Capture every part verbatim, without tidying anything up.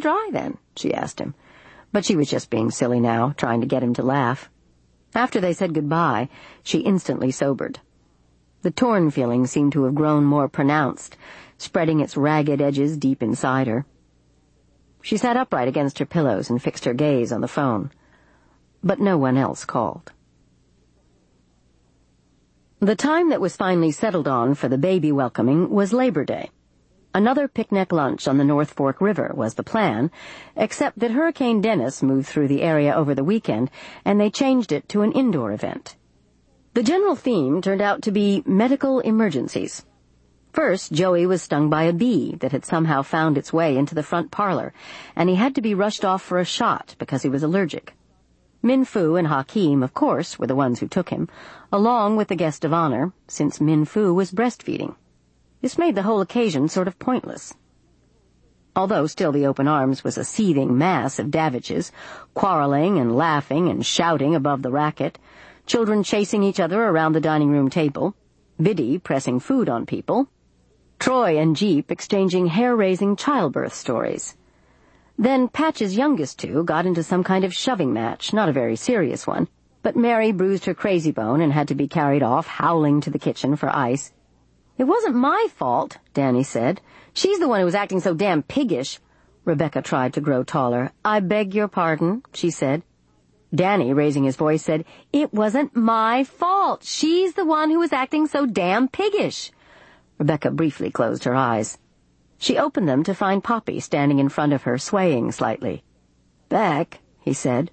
dry, then?" she asked him. But she was just being silly now, trying to get him to laugh. After they said goodbye, she instantly sobered. The torn feeling seemed to have grown more pronounced, spreading its ragged edges deep inside her. She sat upright against her pillows and fixed her gaze on the phone. But no one else called. The time that was finally settled on for the baby welcoming was Labor Day. Another picnic lunch on the North Fork River was the plan, except that Hurricane Dennis moved through the area over the weekend, and they changed it to an indoor event. The general theme turned out to be medical emergencies. First, Joey was stung by a bee that had somehow found its way into the front parlor, and he had to be rushed off for a shot because he was allergic. Min Fu and Hakeem, of course, were the ones who took him, along with the guest of honor, since Min Fu was breastfeeding. This made the whole occasion sort of pointless. Although still the Open Arms was a seething mass of Daviches, quarreling and laughing and shouting above the racket, children chasing each other around the dining room table, Biddy pressing food on people, Troy and Jeep exchanging hair-raising childbirth stories. Then Patch's youngest two got into some kind of shoving match, not a very serious one, but Mary bruised her crazy bone and had to be carried off, howling to the kitchen for ice. "It wasn't my fault," Danny said. "She's the one who was acting so damn piggish." Rebecca tried to grow taller. "I beg your pardon," she said. Danny, raising his voice, said, "It wasn't my fault. She's the one who was acting so damn piggish." Rebecca briefly closed her eyes. She opened them to find Poppy standing in front of her, swaying slightly. "Beck," he said,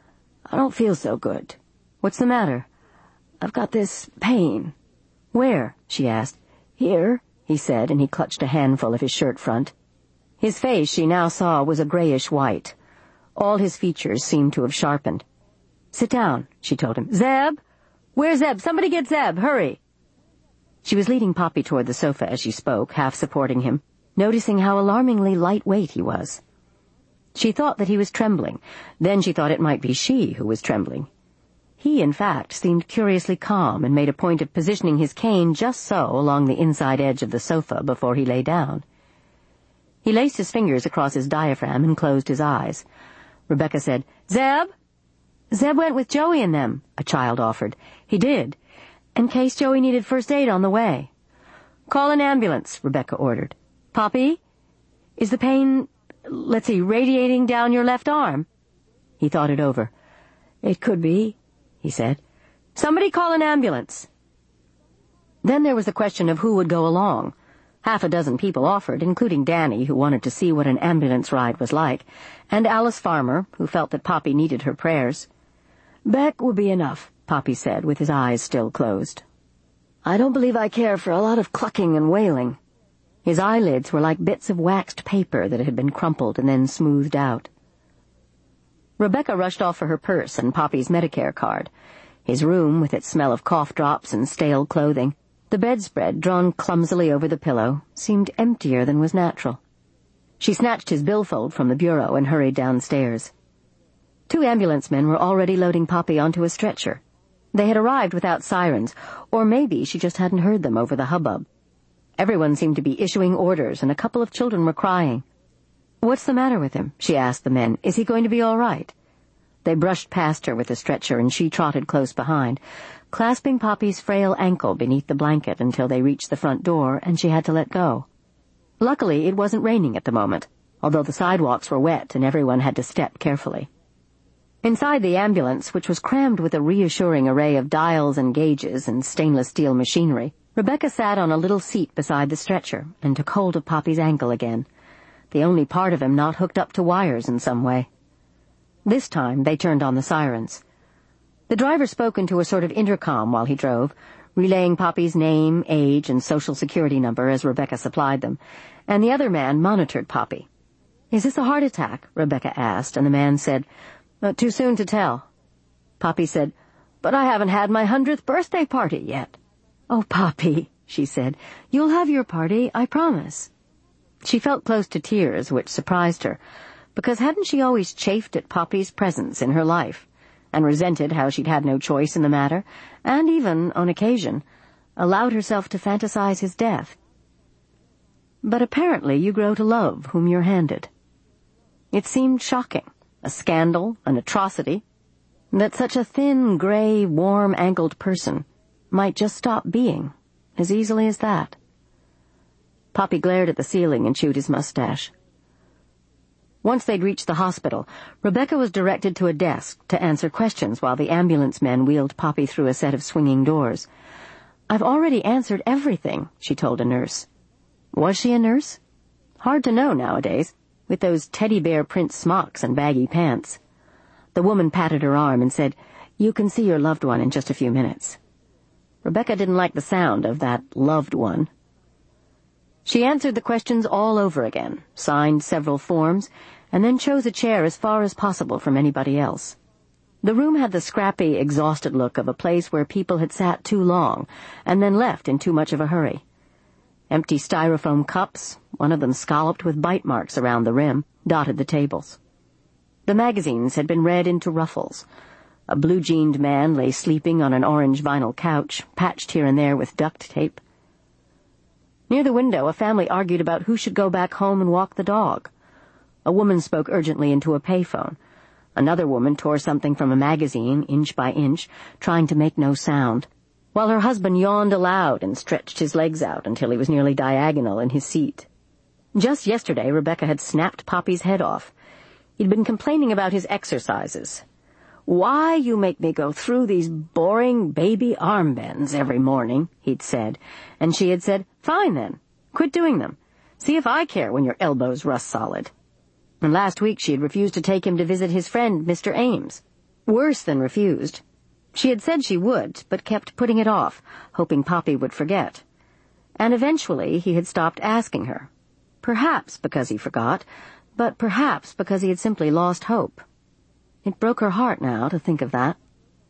"I don't feel so good." "What's the matter?" "I've got this pain." "Where?" she asked. "Here," he said, and he clutched a handful of his shirt front. His face, she now saw, was a grayish white. All his features seemed to have sharpened. "Sit down," she told him. "Zeb? Where's Zeb? Somebody get Zeb, hurry." She was leading Poppy toward the sofa as she spoke, half supporting him, noticing how alarmingly lightweight he was. She thought that he was trembling. Then she thought it might be she who was trembling. He, in fact, seemed curiously calm and made a point of positioning his cane just so along the inside edge of the sofa before he lay down. He laced his fingers across his diaphragm and closed his eyes. Rebecca said, "Zeb?" "Zeb went with Joey and them," a child offered. "He did, in case Joey needed first aid on the way." "Call an ambulance," Rebecca ordered. "Poppy? Is the pain, let's see, radiating down your left arm?" He thought it over. "It could be," he said. "Somebody call an ambulance." Then there was the question of who would go along. Half a dozen people offered, including Danny, who wanted to see what an ambulance ride was like, and Alice Farmer, who felt that Poppy needed her prayers. "Beck would be enough," Poppy said, with his eyes still closed. "I don't believe I care for a lot of clucking and wailing." His eyelids were like bits of waxed paper that had been crumpled and then smoothed out. Rebecca rushed off for her purse and Poppy's Medicare card. His room, with its smell of cough drops and stale clothing, the bedspread drawn clumsily over the pillow, seemed emptier than was natural. She snatched his billfold from the bureau and hurried downstairs. Two ambulance men were already loading Poppy onto a stretcher. They had arrived without sirens, or maybe she just hadn't heard them over the hubbub. Everyone seemed to be issuing orders, and a couple of children were crying. "What's the matter with him?" she asked the men. "Is he going to be all right?" They brushed past her with the stretcher, and she trotted close behind, clasping Poppy's frail ankle beneath the blanket until they reached the front door, and she had to let go. Luckily, it wasn't raining at the moment, although the sidewalks were wet and everyone had to step carefully. Inside the ambulance, which was crammed with a reassuring array of dials and gauges and stainless steel machinery, Rebecca sat on a little seat beside the stretcher and took hold of Poppy's ankle again, the only part of him not hooked up to wires in some way. This time they turned on the sirens. The driver spoke into a sort of intercom while he drove, relaying Poppy's name, age, and social security number as Rebecca supplied them, and the other man monitored Poppy. "Is this a heart attack?" Rebecca asked, and the man said, uh, "Too soon to tell." Poppy said, "But I haven't had my hundredth birthday party yet." "Oh, Poppy," she said, "you'll have your party, I promise." She felt close to tears, which surprised her, because hadn't she always chafed at Poppy's presence in her life, and resented how she'd had no choice in the matter, and even, on occasion, allowed herself to fantasize his death? "But apparently you grow to love whom you're handed." It seemed shocking, a scandal, an atrocity, that such a thin, gray, warm-ankled person might just stop being, as easily as that. Poppy glared at the ceiling and chewed his mustache. Once they'd reached the hospital, Rebecca was directed to a desk to answer questions while the ambulance men wheeled Poppy through a set of swinging doors. "I've already answered everything," she told a nurse. Was she a nurse? Hard to know nowadays, with those teddy bear print smocks and baggy pants. The woman patted her arm and said, "You can see your loved one in just a few minutes." Rebecca didn't like the sound of that loved one. She answered the questions all over again, signed several forms, and then chose a chair as far as possible from anybody else. The room had the scrappy, exhausted look of a place where people had sat too long and then left in too much of a hurry. Empty styrofoam cups, one of them scalloped with bite marks around the rim, dotted the tables. The magazines had been read into ruffles. A blue-jeaned man lay sleeping on an orange vinyl couch, patched here and there with duct tape. Near the window, a family argued about who should go back home and walk the dog. A woman spoke urgently into a payphone. Another woman tore something from a magazine, inch by inch, trying to make no sound, while her husband yawned aloud and stretched his legs out until he was nearly diagonal in his seat. Just yesterday, Rebecca had snapped Poppy's head off. He'd been complaining about his exercises. "Why you make me go through these boring baby arm bends every morning," he'd said, and she had said, "Fine then, quit doing them. See if I care when your elbows rust solid." And last week she had refused to take him to visit his friend, Mister Ames. Worse than refused. She had said she would, but kept putting it off, hoping Poppy would forget. And eventually he had stopped asking her. Perhaps because he forgot, but perhaps because he had simply lost hope. It broke her heart now to think of that.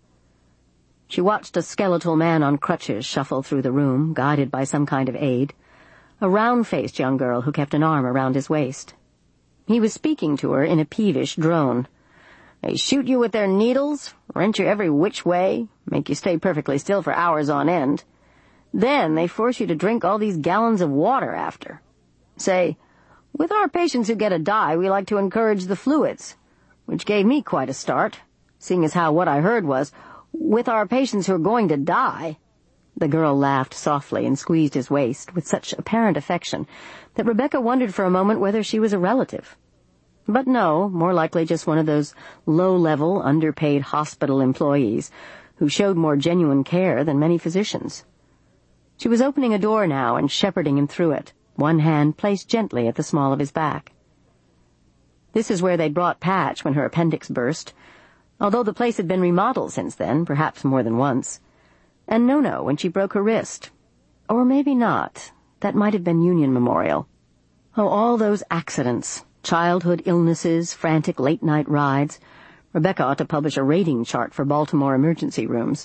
She watched a skeletal man on crutches shuffle through the room, guided by some kind of aid, a round-faced young girl who kept an arm around his waist. He was speaking to her in a peevish drone. "They shoot you with their needles, wrench you every which way, make you stay perfectly still for hours on end. Then they force you to drink all these gallons of water after. Say, with our patients who get a dye, we like to encourage the fluids," which gave me quite a start, seeing as how what I heard was, "with our patients who are going to die." The girl laughed softly and squeezed his waist with such apparent affection that Rebecca wondered for a moment whether she was a relative. But no, more likely just one of those low-level, underpaid hospital employees who showed more genuine care than many physicians. She was opening a door now and shepherding him through it, one hand placed gently at the small of his back. This is where they'd brought Patch when her appendix burst, although the place had been remodeled since then, perhaps more than once. And No-No when she broke her wrist. Or maybe not. That might have been Union Memorial. Oh, all those accidents, childhood illnesses, frantic late-night rides. Rebecca ought to publish a rating chart for Baltimore emergency rooms.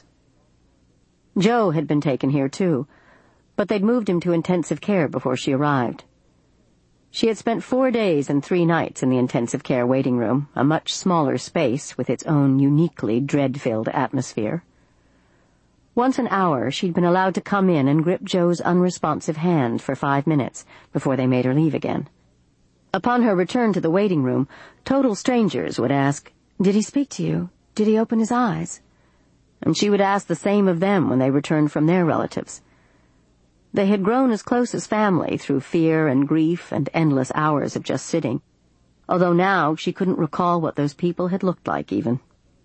Joe had been taken here, too, but they'd moved him to intensive care before she arrived. She had spent four days and three nights in the intensive care waiting room, a much smaller space with its own uniquely dread-filled atmosphere. Once an hour, she'd been allowed to come in and grip Joe's unresponsive hand for five minutes before they made her leave again. Upon her return to the waiting room, total strangers would ask, "Did he speak to you? Did he open his eyes?" And she would ask the same of them when they returned from their relatives. They had grown as close as family through fear and grief and endless hours of just sitting, although now she couldn't recall what those people had looked like even.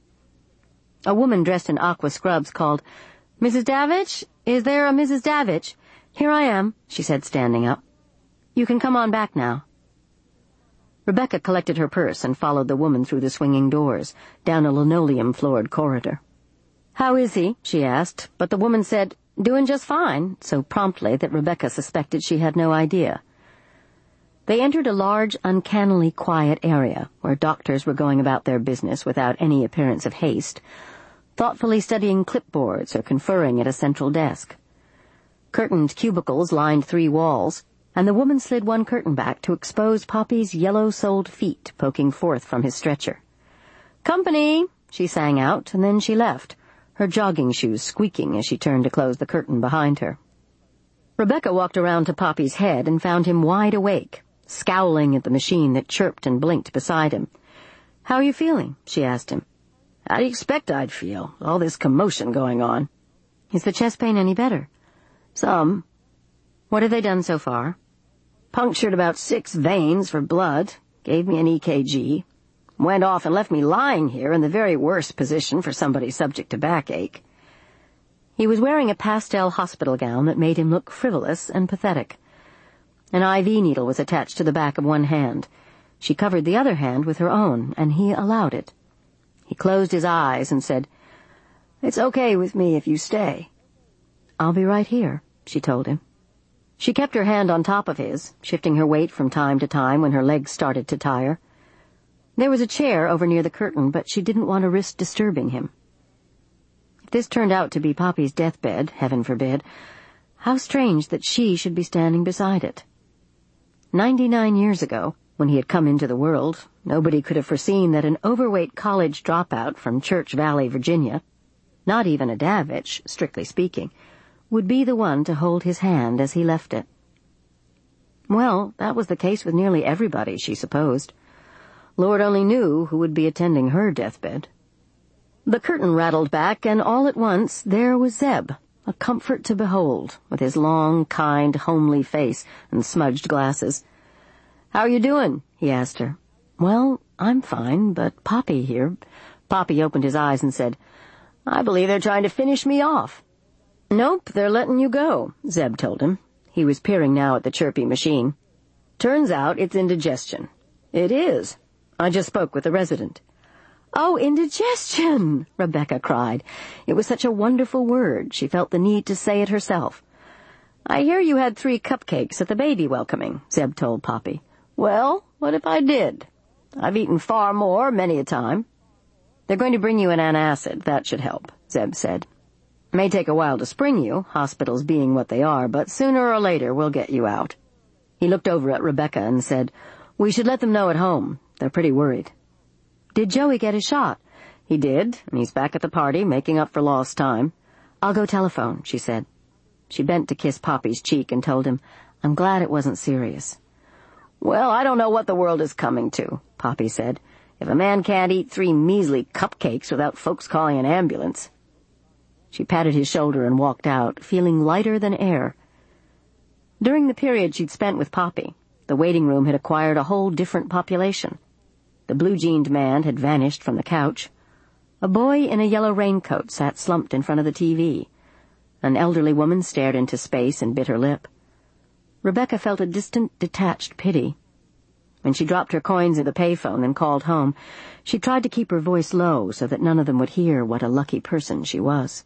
A woman dressed in aqua scrubs called, "Missus Davidge? Is there a Missus Davidge? Here I am," she said, standing up. "You can come on back now." Rebecca collected her purse and followed the woman through the swinging doors, down a linoleum-floored corridor. "How is he?" she asked, but the woman said, "Doing just fine," so promptly that Rebecca suspected she had no idea. They entered a large, uncannily quiet area where doctors were going about their business without any appearance of haste, thoughtfully studying clipboards or conferring at a central desk. Curtained cubicles lined three walls, and the woman slid one curtain back to expose Poppy's yellow-soled feet poking forth from his stretcher. "Company!" she sang out, and then she left, her jogging shoes squeaking as she turned to close the curtain behind her. Rebecca walked around to Poppy's head and found him wide awake, scowling at the machine that chirped and blinked beside him. "How are you feeling?" she asked him. "How do you expect I'd feel? All this commotion going on." "Is the chest pain any better?" "Some." "What have they done so far?" "Punctured about six veins for blood, gave me an E K G, went off and left me lying here in the very worst position for somebody subject to backache." He was wearing a pastel hospital gown that made him look frivolous and pathetic. An I V needle was attached to the back of one hand. She covered the other hand with her own, and he allowed it. He closed his eyes and said, "It's okay with me if you stay." "I'll be right here," she told him. She kept her hand on top of his, shifting her weight from time to time when her legs started to tire. There was a chair over near the curtain, but she didn't want to risk disturbing him. If this turned out to be Poppy's deathbed, heaven forbid, how strange that she should be standing beside it. Ninety-nine years ago, when he had come into the world, nobody could have foreseen that an overweight college dropout from Church Valley, Virginia, not even a Davich, strictly speaking, would be the one to hold his hand as he left it. Well, that was the case with nearly everybody, she supposed. Lord only knew who would be attending her deathbed. The curtain rattled back, and all at once there was Zeb, a comfort to behold, with his long, kind, homely face and smudged glasses. "How are you doing?" he asked her. "Well, I'm fine, but Poppy here—" Poppy opened his eyes and said, "I believe they're trying to finish me off." "Nope, they're letting you go," Zeb told him. He was peering now at the chirpy machine. "Turns out it's indigestion." "It is. I just spoke with the resident." "Oh, indigestion!" Rebecca cried. It was such a wonderful word, she felt the need to say it herself. "I hear you had three cupcakes at the baby welcoming," Zeb told Poppy. "Well, what if I did? I've eaten far more, many a time." "They're going to bring you an antacid. That should help," Zeb said. "May take a while to spring you, hospitals being what they are, but sooner or later we'll get you out." He looked over at Rebecca and said, "We should let them know at home. They're pretty worried." "Did Joey get his shot?" "He did, and he's back at the party, making up for lost time." "I'll go telephone," she said. She bent to kiss Poppy's cheek and told him, "I'm glad it wasn't serious." "Well, I don't know what the world is coming to," Poppy said, "if a man can't eat three measly cupcakes without folks calling an ambulance." She patted his shoulder and walked out, feeling lighter than air. During the period she'd spent with Poppy, the waiting room had acquired a whole different population. The blue-jeaned man had vanished from the couch. A boy in a yellow raincoat sat slumped in front of the T V. An elderly woman stared into space and bit her lip. Rebecca felt a distant, detached pity. When she dropped her coins in the payphone and called home, she tried to keep her voice low so that none of them would hear what a lucky person she was.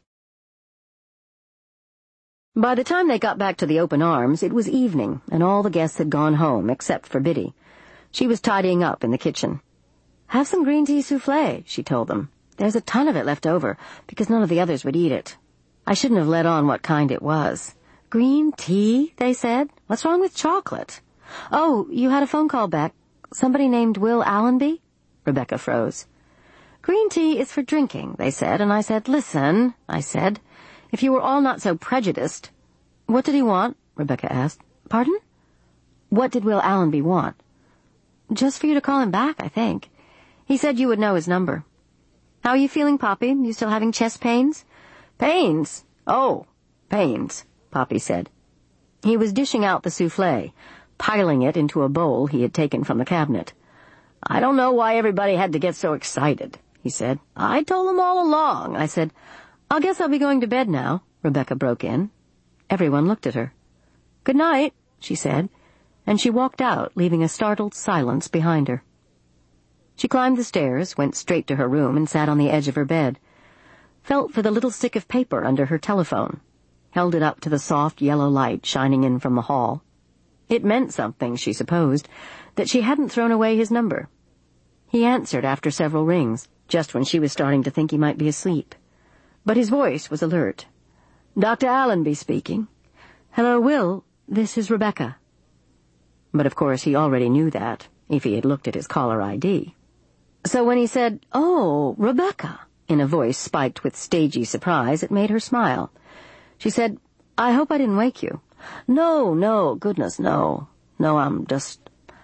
By the time they got back to the Open Arms, it was evening, and all the guests had gone home, except for Biddy. She was tidying up in the kitchen. "Have some green tea souffle," she told them. "There's a ton of it left over, because none of the others would eat it." I shouldn't have let on what kind it was. "Green tea?" they said. "What's wrong with chocolate?" "Oh, you had a phone call back. Somebody named Will Allenby?" Rebecca froze. "Green tea is for drinking," they said, and I said, "Listen," I said, "if you were all not so prejudiced—" "What did he want?" Rebecca asked. "Pardon?" "What did Will Allenby want?" "Just for you to call him back, I think. He said you would know his number." "How are you feeling, Poppy? You still having chest pains?" "Pains? Oh, pains," Poppy said. He was dishing out the souffle, piling it into a bowl he had taken from the cabinet. "I don't know why everybody had to get so excited," he said. "I told them all along." I said, "I guess I'll be going to bed now," Rebecca broke in. Everyone looked at her. "Good night," she said, and she walked out, leaving a startled silence behind her. She climbed the stairs, went straight to her room, and sat on the edge of her bed. Felt for the little stick of paper under her telephone. Held it up to the soft yellow light shining in from the hall. It meant something, she supposed, that she hadn't thrown away his number. He answered after several rings, just when she was starting to think he might be asleep. But his voice was alert. "Doctor Allenby speaking." "Hello, Will. This is Rebecca." But of course he already knew that, if he had looked at his caller I D. So when he said, "Oh, Rebecca," in a voice spiked with stagey surprise, it made her smile. She said, "I hope I didn't wake you." "No, no, goodness, no. No, I'm just...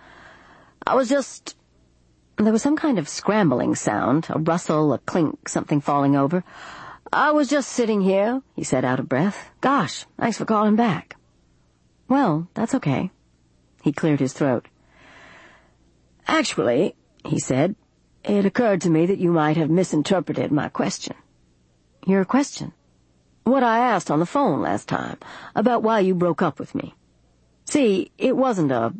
I was just... There was some kind of scrambling sound, a rustle, a clink, something falling over. I was just sitting here, he said out of breath. Gosh, thanks for calling back. Well, that's okay. He cleared his throat. Actually, he said, it occurred to me that you might have misinterpreted my question. Your question? What I asked on the phone last time, about why you broke up with me. See, it wasn't a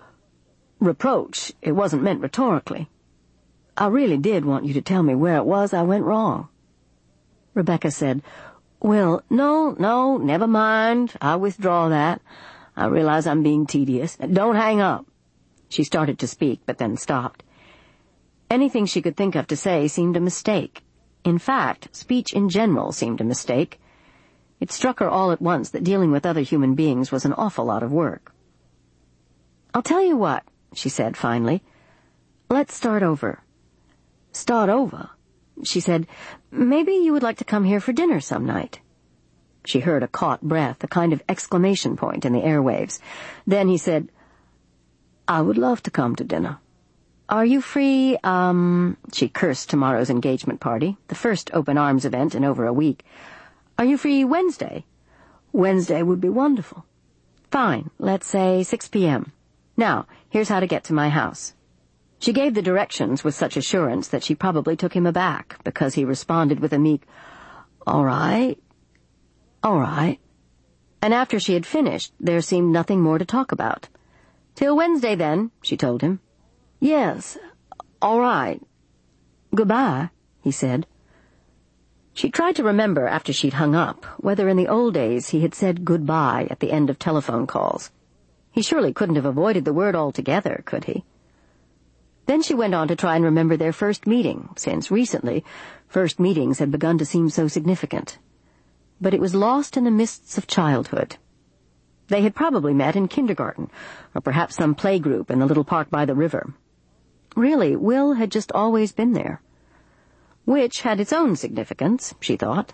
reproach. It wasn't meant rhetorically. I really did want you to tell me where it was I went wrong. Rebecca said, Well, no, no, never mind. I withdraw that. I realize I'm being tedious. Don't hang up. She started to speak, but then stopped. Anything she could think of to say seemed a mistake. In fact, speech in general seemed a mistake. It struck her all at once that dealing with other human beings was an awful lot of work. I'll tell you what, she said finally. Let's start over. Start over? She said, maybe you would like to come here for dinner some night. She heard a caught breath, a kind of exclamation point in the airwaves. Then he said, I would love to come to dinner. Are you free, um, she cursed tomorrow's engagement party, the first open arms event in over a week. Are you free Wednesday? Wednesday would be wonderful. Fine, let's say six p.m. Now, here's how to get to my house. She gave the directions with such assurance that she probably took him aback, because he responded with a meek, All right, all right. And after she had finished, there seemed nothing more to talk about. Till Wednesday, then, she told him. Yes, all right. Goodbye, he said. She tried to remember after she'd hung up whether in the old days he had said goodbye at the end of telephone calls. He surely couldn't have avoided the word altogether, could he? Then she went on to try and remember their first meeting, since recently first meetings had begun to seem so significant. But it was lost in the mists of childhood. They had probably met in kindergarten, or perhaps some playgroup in the little park by the river. Really, Will had just always been there. Which had its own significance, she thought.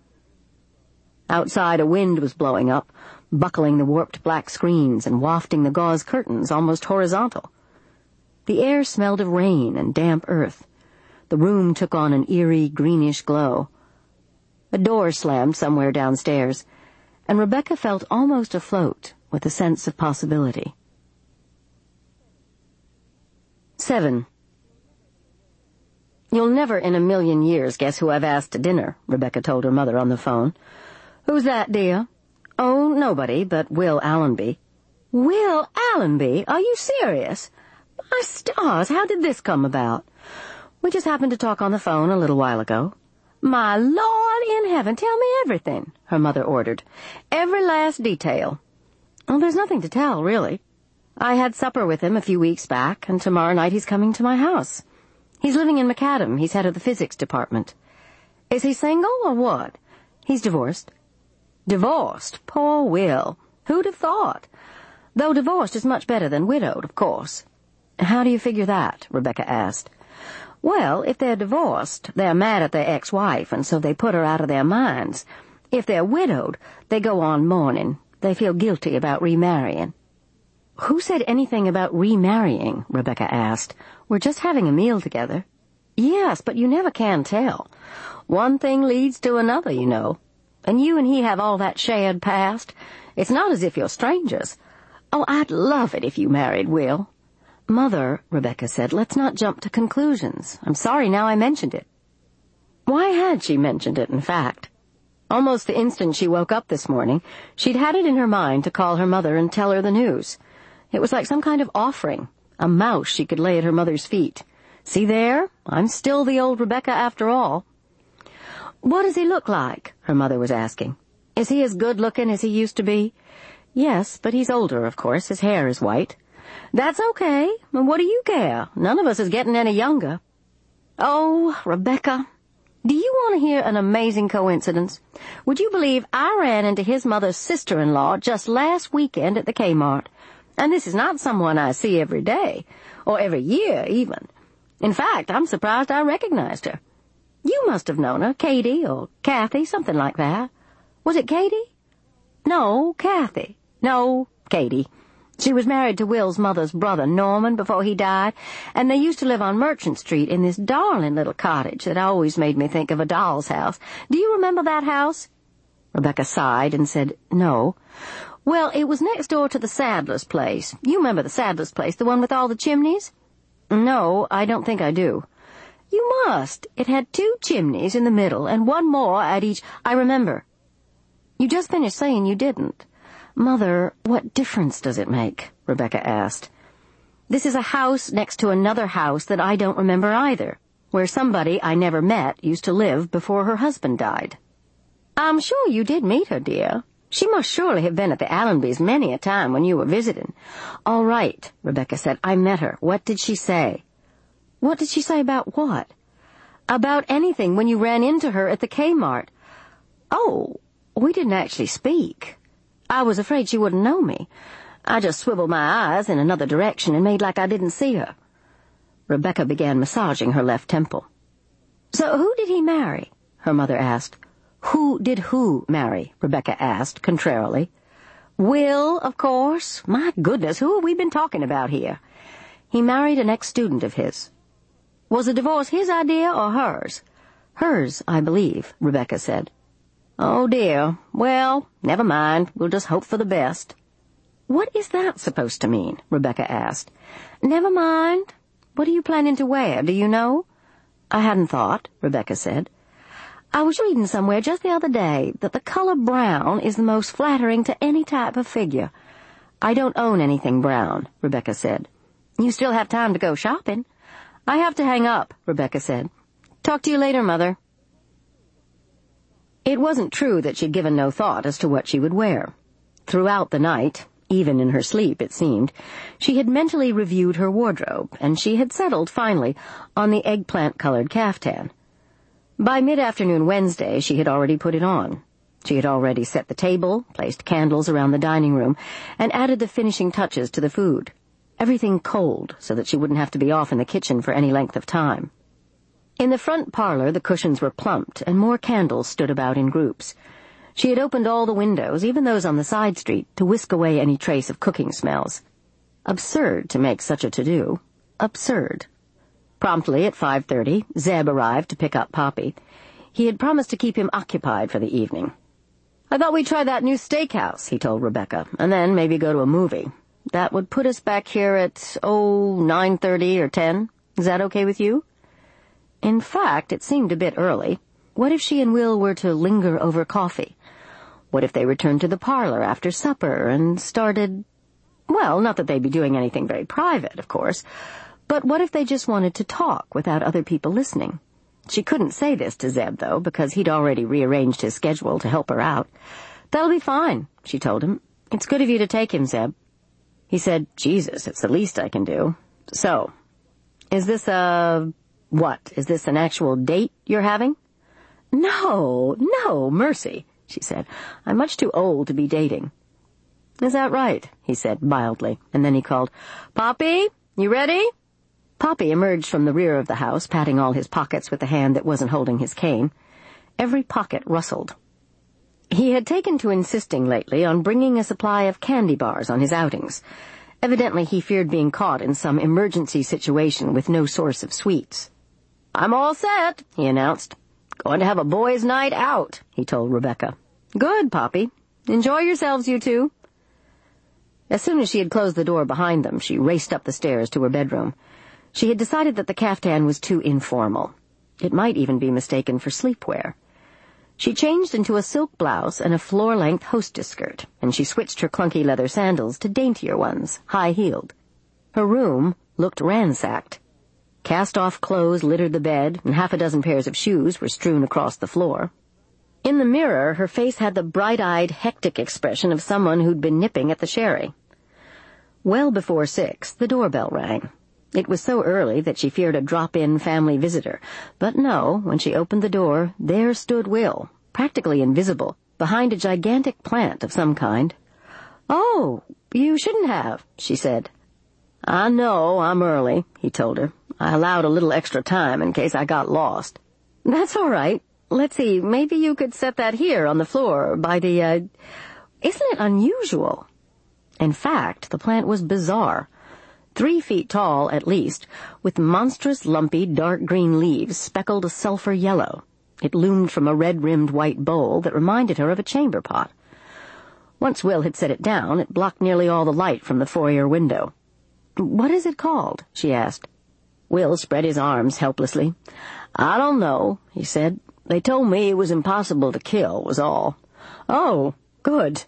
Outside a wind was blowing up, buckling the warped black screens and wafting the gauze curtains almost horizontal. The air smelled of rain and damp earth. The room took on an eerie, greenish glow. A door slammed somewhere downstairs, and Rebecca felt almost afloat with a sense of possibility. Seven. You'll never in a million years guess who I've asked to dinner, Rebecca told her mother on the phone. Who's that, dear? Oh, nobody but Will Allenby. Will Allenby? Are you serious? My stars, how did this come about? We just happened to talk on the phone a little while ago. My Lord in heaven, tell me everything, her mother ordered. Every last detail. Well, there's nothing to tell, really. I had supper with him a few weeks back, and tomorrow night he's coming to my house. He's living in Macadam. He's head of the physics department. Is he single or what? He's divorced. Divorced? Poor Will. Who'd have thought? Though divorced is much better than widowed, of course. How do you figure that? Rebecca asked. Well, if they're divorced, they're mad at their ex-wife, and so they put her out of their minds. If they're widowed, they go on mourning. They feel guilty about remarrying. Who said anything about remarrying? Rebecca asked. We're just having a meal together. Yes, but you never can tell. One thing leads to another, you know. And you and he have all that shared past. It's not as if you're strangers. Oh, I'd love it if you married Will. Mother, Rebecca said, let's not jump to conclusions. I'm sorry now I mentioned it. Why had she mentioned it, in fact? Almost the instant she woke up this morning, she'd had it in her mind to call her mother and tell her the news. It was like some kind of offering, a mouse she could lay at her mother's feet. See there? I'm still the old Rebecca after all. What does he look like? Her mother was asking. Is he as good-looking as he used to be? Yes, but he's older, of course. His hair is white. That's okay. What do you care? None of us is getting any younger. Oh, Rebecca, do you want to hear an amazing coincidence? Would you believe I ran into his mother's sister-in-law just last weekend at the Kmart? And this is not someone I see every day, or every year, even. In fact, I'm surprised I recognized her. You must have known her, Katie or Kathy, something like that. Was it Katie? No, Kathy. No, Katie. She was married to Will's mother's brother, Norman, before he died, and they used to live on Merchant Street in this darling little cottage that always made me think of a doll's house. Do you remember that house?" Rebecca sighed and said, "No." "Well, it was next door to the Sadler's place. You remember the Sadler's place, the one with all the chimneys?" "No, I don't think I do." "You must. It had two chimneys in the middle and one more at each—" "I remember." "You just finished saying you didn't." "Mother, what difference does it make?" Rebecca asked. "This is a house next to another house that I don't remember either, where somebody I never met used to live before her husband died." "I'm sure you did meet her, dear. She must surely have been at the Allenbys many a time when you were visiting." "All right," Rebecca said. "I met her. What did she say?" "What did she say about what?" "About anything when you ran into her at the Kmart." "Oh, we didn't actually speak. I was afraid she wouldn't know me. I just swiveled my eyes in another direction and made like I didn't see her." Rebecca began massaging her left temple. "So who did he marry?" her mother asked. "Who did who marry?" Rebecca asked, contrarily. "Will, of course. My goodness, who have we been talking about here?" "He married an ex-student of his." "Was the divorce his idea or hers?" "Hers, I believe," Rebecca said. "Oh, dear. Well, never mind. We'll just hope for the best." "What is that supposed to mean?" Rebecca asked. "Never mind. What are you planning to wear, do you know?" "I hadn't thought," Rebecca said. "I was reading somewhere just the other day that the color brown is the most flattering to any type of figure." "I don't own anything brown," Rebecca said. "You still have time to go shopping." "I have to hang up," Rebecca said. "Talk to you later, Mother." It wasn't true that she'd given no thought as to what she would wear. Throughout the night, even in her sleep, it seemed, she had mentally reviewed her wardrobe, and she had settled, finally, on the eggplant-colored caftan. By mid-afternoon Wednesday, she had already put it on. She had already set the table, placed candles around the dining room, and added the finishing touches to the food. Everything cold, so that she wouldn't have to be off in the kitchen for any length of time. In the front parlor, the cushions were plumped, and more candles stood about in groups. She had opened all the windows, even those on the side street, to whisk away any trace of cooking smells. Absurd to make such a to-do. Absurd. Promptly at five thirty, Zeb arrived to pick up Poppy. He had promised to keep him occupied for the evening. "I thought we'd try that new steakhouse," he told Rebecca, "and then maybe go to a movie. That would put us back here at, oh, nine thirty or ten. Is that okay with you?" In fact, it seemed a bit early. What if she and Will were to linger over coffee? What if they returned to the parlor after supper and started... Well, not that they'd be doing anything very private, of course, but what if they just wanted to talk without other people listening? She couldn't say this to Zeb, though, because he'd already rearranged his schedule to help her out. "That'll be fine," she told him. "It's good of you to take him, Zeb." He said, "Jesus, it's the least I can do." "So, is this a... what? Is this an actual date you're having?" "No, no, mercy," she said. "I'm much too old to be dating." "Is that right?" he said mildly, and then he called, "Poppy, you ready?" Poppy emerged from the rear of the house, patting all his pockets with the hand that wasn't holding his cane. Every pocket rustled. He had taken to insisting lately on bringing a supply of candy bars on his outings. Evidently he feared being caught in some emergency situation with no source of sweets. "I'm all set," he announced. "Going to have a boys' night out," he told Rebecca. "Good, Poppy. Enjoy yourselves, you two." As soon as she had closed the door behind them, she raced up the stairs to her bedroom. She had decided that the caftan was too informal. It might even be mistaken for sleepwear. She changed into a silk blouse and a floor-length hostess skirt, and she switched her clunky leather sandals to daintier ones, high-heeled. Her room looked ransacked. Cast-off clothes littered the bed, and half a dozen pairs of shoes were strewn across the floor. In the mirror, her face had the bright-eyed, hectic expression of someone who'd been nipping at the sherry. Well before six, the doorbell rang. It was so early that she feared a drop-in family visitor, but no, when she opened the door, there stood Will, practically invisible, behind a gigantic plant of some kind. "Oh, you shouldn't have," she said. "I know I'm early," he told her. "I allowed a little extra time in case I got lost." "That's all right. Let's see, maybe you could set that here on the floor by the, uh... Isn't it unusual?" In fact, the plant was bizarre. Three feet tall, at least, with monstrous, lumpy, dark green leaves speckled a sulphur yellow. It loomed from a red-rimmed white bowl that reminded her of a chamber pot. Once Will had set it down, it blocked nearly all the light from the foyer window. "What is it called?" she asked. Will spread his arms helplessly. "I don't know," he said. "They told me it was impossible to kill, was all." "Oh, good."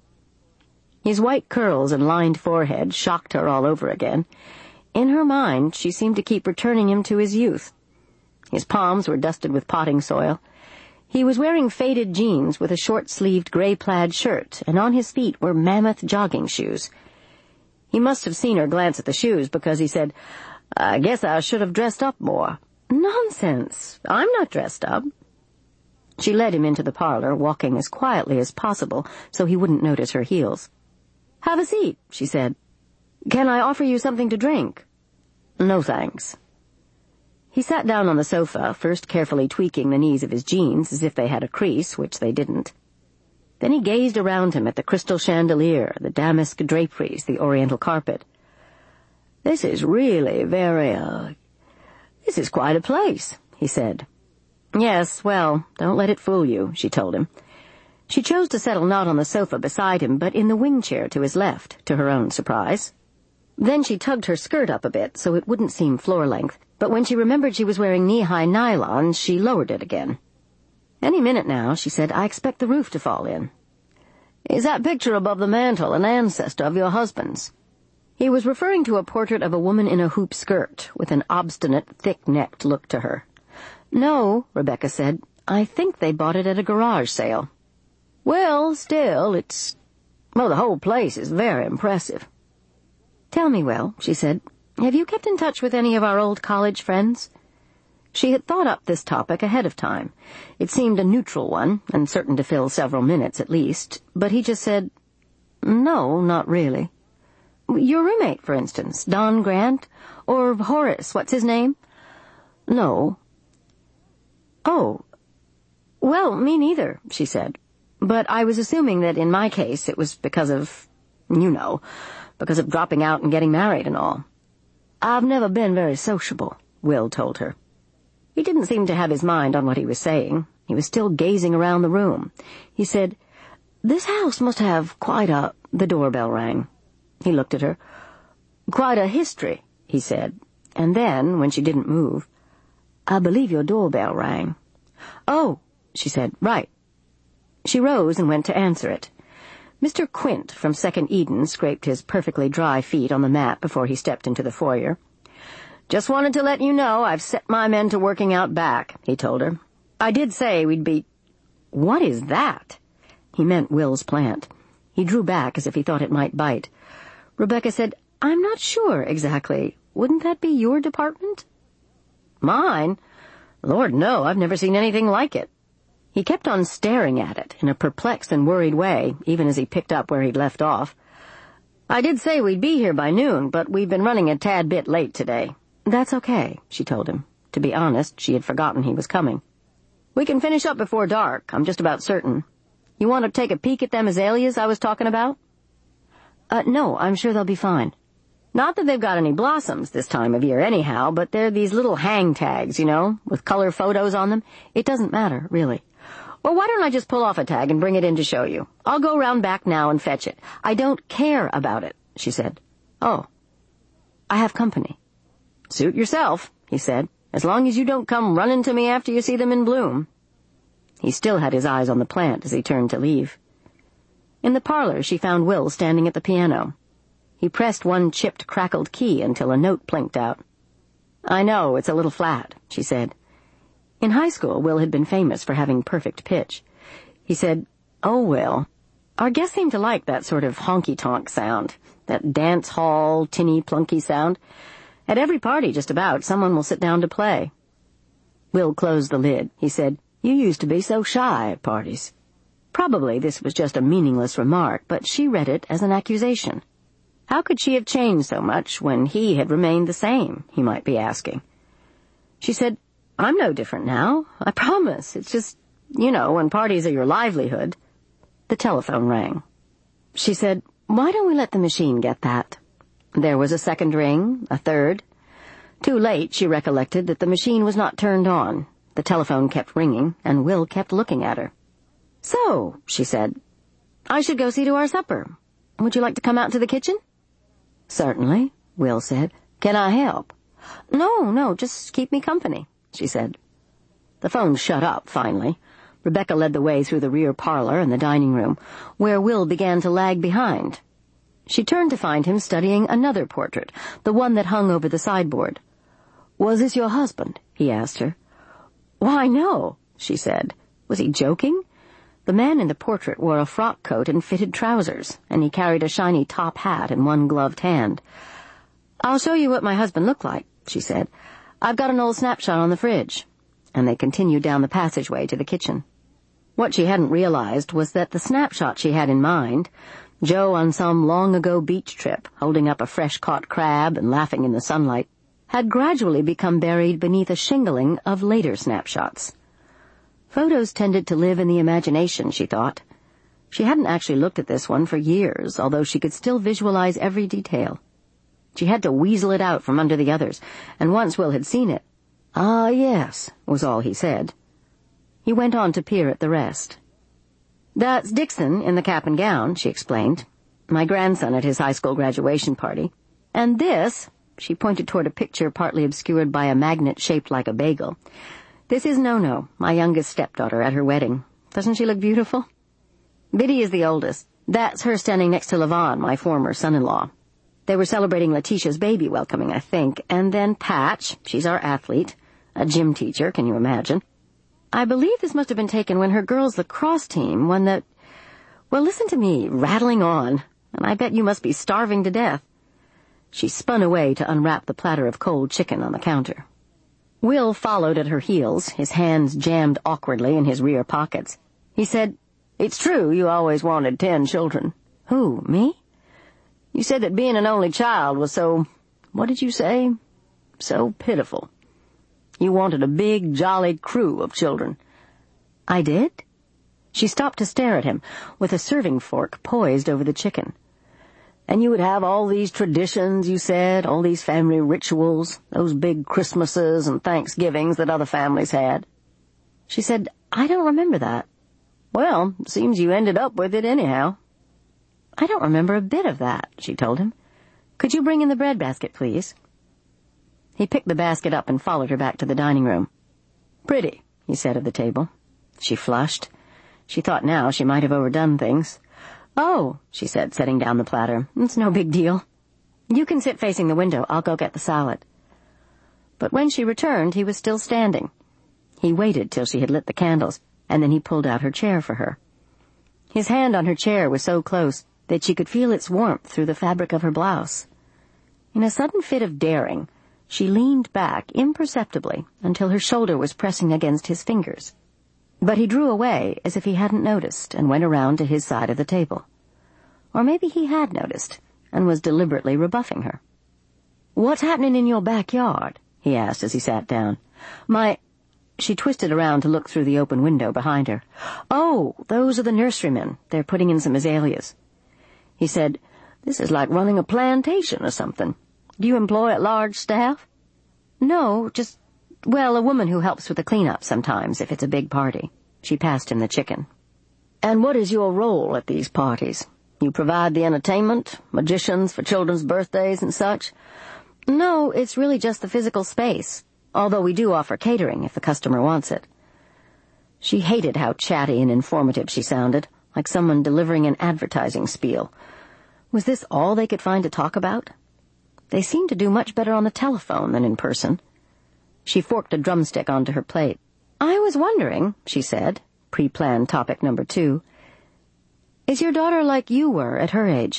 His white curls and lined forehead shocked her all over again. In her mind, she seemed to keep returning him to his youth. His palms were dusted with potting soil. He was wearing faded jeans with a short-sleeved gray plaid shirt, and on his feet were mammoth jogging shoes. He must have seen her glance at the shoes, because he said, "I guess I should have dressed up more." "Nonsense. I'm not dressed up." She led him into the parlor, walking as quietly as possible so he wouldn't notice her heels. "Have a seat," she said. "Can I offer you something to drink?" "No, thanks." He sat down on the sofa, first carefully tweaking the knees of his jeans as if they had a crease, which they didn't. Then he gazed around him at the crystal chandelier, the damask draperies, the oriental carpet. "This is really very, uh... this is quite a place," he said. "Yes, well, don't let it fool you," she told him. She chose to settle not on the sofa beside him, but in the wing chair to his left, to her own surprise. Then she tugged her skirt up a bit so it wouldn't seem floor-length, but when she remembered she was wearing knee-high nylon, she lowered it again. "Any minute now," she said. "I expect the roof to fall in." "Is that picture above the mantel an ancestor of your husband's?" He was referring to a portrait of a woman in a hoop skirt, with an obstinate, thick-necked look to her. "No," Rebecca said. "I think they bought it at a garage sale." "Well, still, it's... well, the whole place is very impressive." "Tell me, Will," she said, "have you kept in touch with any of our old college friends?" She had thought up this topic ahead of time. It seemed a neutral one, and certain to fill several minutes at least, but he just said, "No, not really." "Your roommate, for instance, Don Grant? Or Horace, what's his name?" "No." "Oh. Well, me neither," she said. "But I was assuming that in my case it was because of, you know, because of dropping out and getting married and all." "I've never been very sociable," Will told her. He didn't seem to have his mind on what he was saying. He was still gazing around the room. He said, "This house must have quite a—" The doorbell rang. He looked at her. "Quite a history," he said, and then, when she didn't move, "I believe your doorbell rang." "Oh," she said, "right." She rose and went to answer it. Mister Quint from Second Eden scraped his perfectly dry feet on the mat before he stepped into the foyer. "Just wanted to let you know I've set my men to working out back," he told her. "I did say we'd be—" "What is that?" He meant Will's plant. He drew back as if he thought it might bite. Rebecca said, "I'm not sure exactly. Wouldn't that be your department?" "Mine? Lord, no, I've never seen anything like it." He kept on staring at it in a perplexed and worried way, even as he picked up where he'd left off. "I did say we'd be here by noon, but we've been running a tad bit late today." "That's okay," she told him. To be honest, she had forgotten he was coming. "We can finish up before dark, I'm just about certain. You want to take a peek at them azaleas I was talking about?" Uh, no, I'm sure they'll be fine." "Not that they've got any blossoms this time of year anyhow, but they're these little hang tags, you know, with color photos on them. It doesn't matter, really." "Well, why don't I just pull off a tag and bring it in to show you? I'll go round back now and fetch it." "I don't care about it," she said. "Oh. I have company." "Suit yourself," he said, "as long as you don't come running to me after you see them in bloom." He still had his eyes on the plant as he turned to leave. In the parlor, she found Will standing at the piano. He pressed one chipped, crackled key until a note plinked out. "I know, it's a little flat," she said. In high school, Will had been famous for having perfect pitch. He said, "Oh, Will." Our guests seemed to like that sort of honky-tonk sound, that dance hall, tinny, plunky sound. At every party, just about, someone will sit down to play. Will closed the lid. He said, "You used to be so shy at parties." Probably this was just a meaningless remark, but she read it as an accusation. How could she have changed so much when he had remained the same, he might be asking. She said, "I'm no different now, I promise. It's just, you know, when parties are your livelihood." The telephone rang. She said, Why don't we let the machine get that? There was a second ring, a third. Too late, she recollected that the machine was not turned on. The telephone kept ringing, and Will kept looking at her. So, she said, I should go see to our supper. Would you like to come out to the kitchen? Certainly, Will said. Can I help? No, no, just keep me company, she said. The phone shut up, finally. Rebecca led the way through the rear parlor and the dining room, where Will began to lag behind. She turned to find him studying another portrait, the one that hung over the sideboard. Was this your husband? He asked her. Why, no, she said. Was he joking? The man in the portrait wore a frock coat and fitted trousers, and he carried a shiny top hat in one gloved hand. I'll show you what my husband looked like, she said. I've got an old snapshot on the fridge. And they continued down the passageway to the kitchen. What she hadn't realized was that the snapshot she had in mind, Joe on some long-ago beach trip, holding up a fresh-caught crab and laughing in the sunlight, had gradually become buried beneath a shingling of later snapshots. Photos tended to live in the imagination, she thought. She hadn't actually looked at this one for years, although she could still visualize every detail. She had to weasel it out from under the others, and once Will had seen it, "Ah, yes," was all he said. He went on to peer at the rest. That's Dixon in the cap and gown, she explained. My grandson at his high school graduation party. And this, she pointed toward a picture partly obscured by a magnet shaped like a bagel. This is No-No, my youngest stepdaughter, at her wedding. Doesn't she look beautiful? Biddy is the oldest. That's her standing next to Levon, my former son-in-law. They were celebrating Letitia's baby welcoming, I think, and then Patch, she's our athlete, a gym teacher, can you imagine? I believe this must have been taken when her girls' lacrosse team won the... Well, listen to me, rattling on, and I bet you must be starving to death. She spun away to unwrap the platter of cold chicken on the counter. Will followed at her heels, his hands jammed awkwardly in his rear pockets. He said, It's true you always wanted ten children. Who, me? You said that being an only child was so... What did you say? So pitiful. You wanted a big, jolly crew of children. I did? She stopped to stare at him, with a serving fork poised over the chicken. And you would have all these traditions, you said, all these family rituals, those big Christmases and Thanksgivings that other families had. She said, I don't remember that. Well, it seems you ended up with it anyhow. I don't remember a bit of that, she told him. Could you bring in the bread basket, please? He picked the basket up and followed her back to the dining room. Pretty, he said of the table. She flushed. She thought now she might have overdone things. Oh, she said, setting down the platter. It's no big deal. You can sit facing the window. I'll go get the salad. But when she returned, he was still standing. He waited till she had lit the candles, and then he pulled out her chair for her. His hand on her chair was so close that she could feel its warmth through the fabric of her blouse. In a sudden fit of daring, she leaned back imperceptibly until her shoulder was pressing against his fingers. But he drew away as if he hadn't noticed and went around to his side of the table. Or maybe he had noticed and was deliberately rebuffing her. What's happening in your backyard? He asked as he sat down. My... She twisted around to look through the open window behind her. Oh, those are the nurserymen. They're putting in some azaleas. He said, This is like running a plantation or something. Do you employ a large staff? No, just... Well, a woman who helps with the cleanup sometimes, if it's a big party. She passed him the chicken. And what is your role at these parties? You provide the entertainment, magicians for children's birthdays and such? No, it's really just the physical space, although we do offer catering if the customer wants it. She hated how chatty and informative she sounded, like someone delivering an advertising spiel. Was this all they could find to talk about? They seemed to do much better on the telephone than in person. She forked a drumstick onto her plate. I was wondering, she said, pre-planned topic number two. Is your daughter like you were at her age?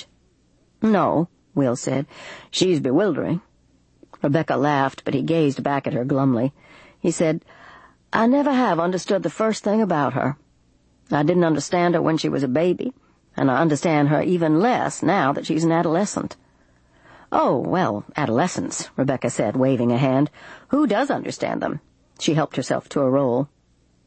No, Will said. She's bewildering. Rebecca laughed, but he gazed back at her glumly. He said, I never have understood the first thing about her. I didn't understand her when she was a baby, and I understand her even less now that she's an adolescent. Oh, well, adolescents, Rebecca said, waving a hand. Who does understand them? She helped herself to a roll.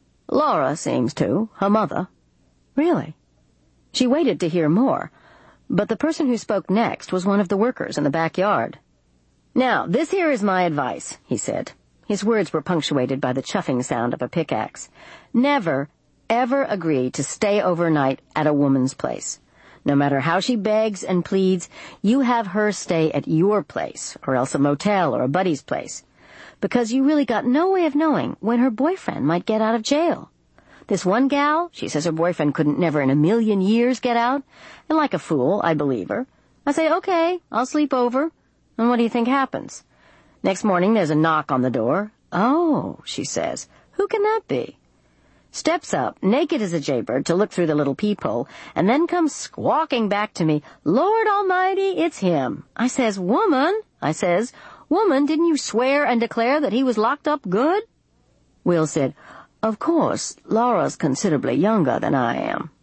Laura seems to, her mother. Really? She waited to hear more, But the person who spoke next was one of the workers in the backyard. "Now, this here is my advice," he said. His words were punctuated by the chuffing sound of a pickaxe. "Never, ever agree to stay overnight at a woman's place. No matter how she begs and pleads, you have her stay at your place, or else a motel or a buddy's place, because you really got no way of knowing when her boyfriend might get out of jail. This one gal, she says her boyfriend couldn't never in a million years get out, and like a fool, I believe her. I say, okay, I'll sleep over, and what do you think happens? Next morning there's a knock on the door. Oh, she says, who can that be? Steps up, naked as a jaybird, to look through the little peephole, and then comes squawking back to me, Lord Almighty, it's him. I says, woman, I says, woman, didn't you swear and declare that he was locked up good? Will said, of course, Laura's considerably younger than I am.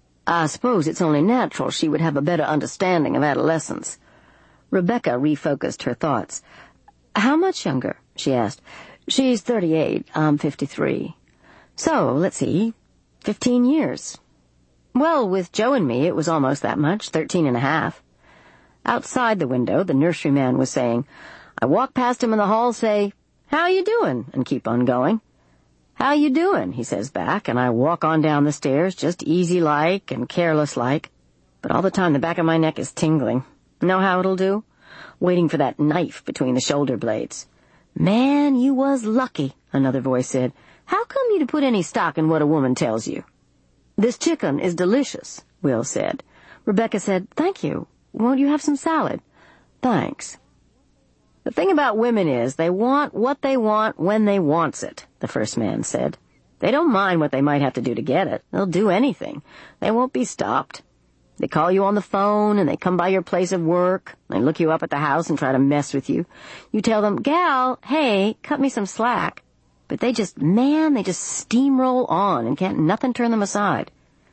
I suppose it's only natural she would have a better understanding of adolescence. Rebecca refocused her thoughts. How much younger? She asked. She's thirty-eight, I'm fifty-three. So, let's see, fifteen years. Well, with Joe and me, it was almost that much, thirteen and a half. Outside the window, the nurseryman was saying, I walk past him in the hall, say, how you doing? And keep on going. How you doing? He says back, and I walk on down the stairs, just easy-like and careless-like. But all the time the back of my neck is tingling. Know how it'll do? Waiting for that knife between the shoulder blades. Man, you was lucky, another voice said. How come you to put any stock in what a woman tells you? This chicken is delicious, Will said. Rebecca said, thank you. Won't you have some salad? Thanks. The thing about women is they want what they want when they wants it, the first man said. They don't mind what they might have to do to get it. They'll do anything. They won't be stopped. They call you on the phone, and they come by your place of work. They look you up at the house and try to mess with you. You tell them, gal, hey, cut me some slack. But they just, man, they just steamroll on and can't nothing turn them aside.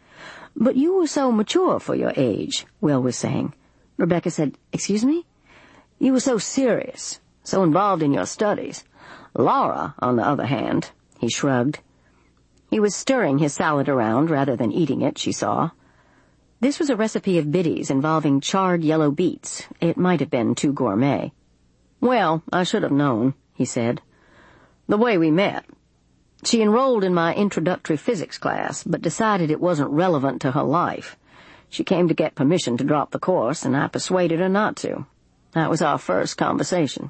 But you were so mature for your age, Will was saying. Rebecca said, excuse me? You were so serious, so involved in your studies. Laura, on the other hand, he shrugged. He was stirring his salad around rather than eating it, she saw. This was a recipe of Biddy's involving charred yellow beets. It might have been too gourmet. Well, I should have known, he said. The way we met. She enrolled in my introductory physics class, but decided it wasn't relevant to her life. She came to get permission to drop the course, and I persuaded her not to. That was our first conversation.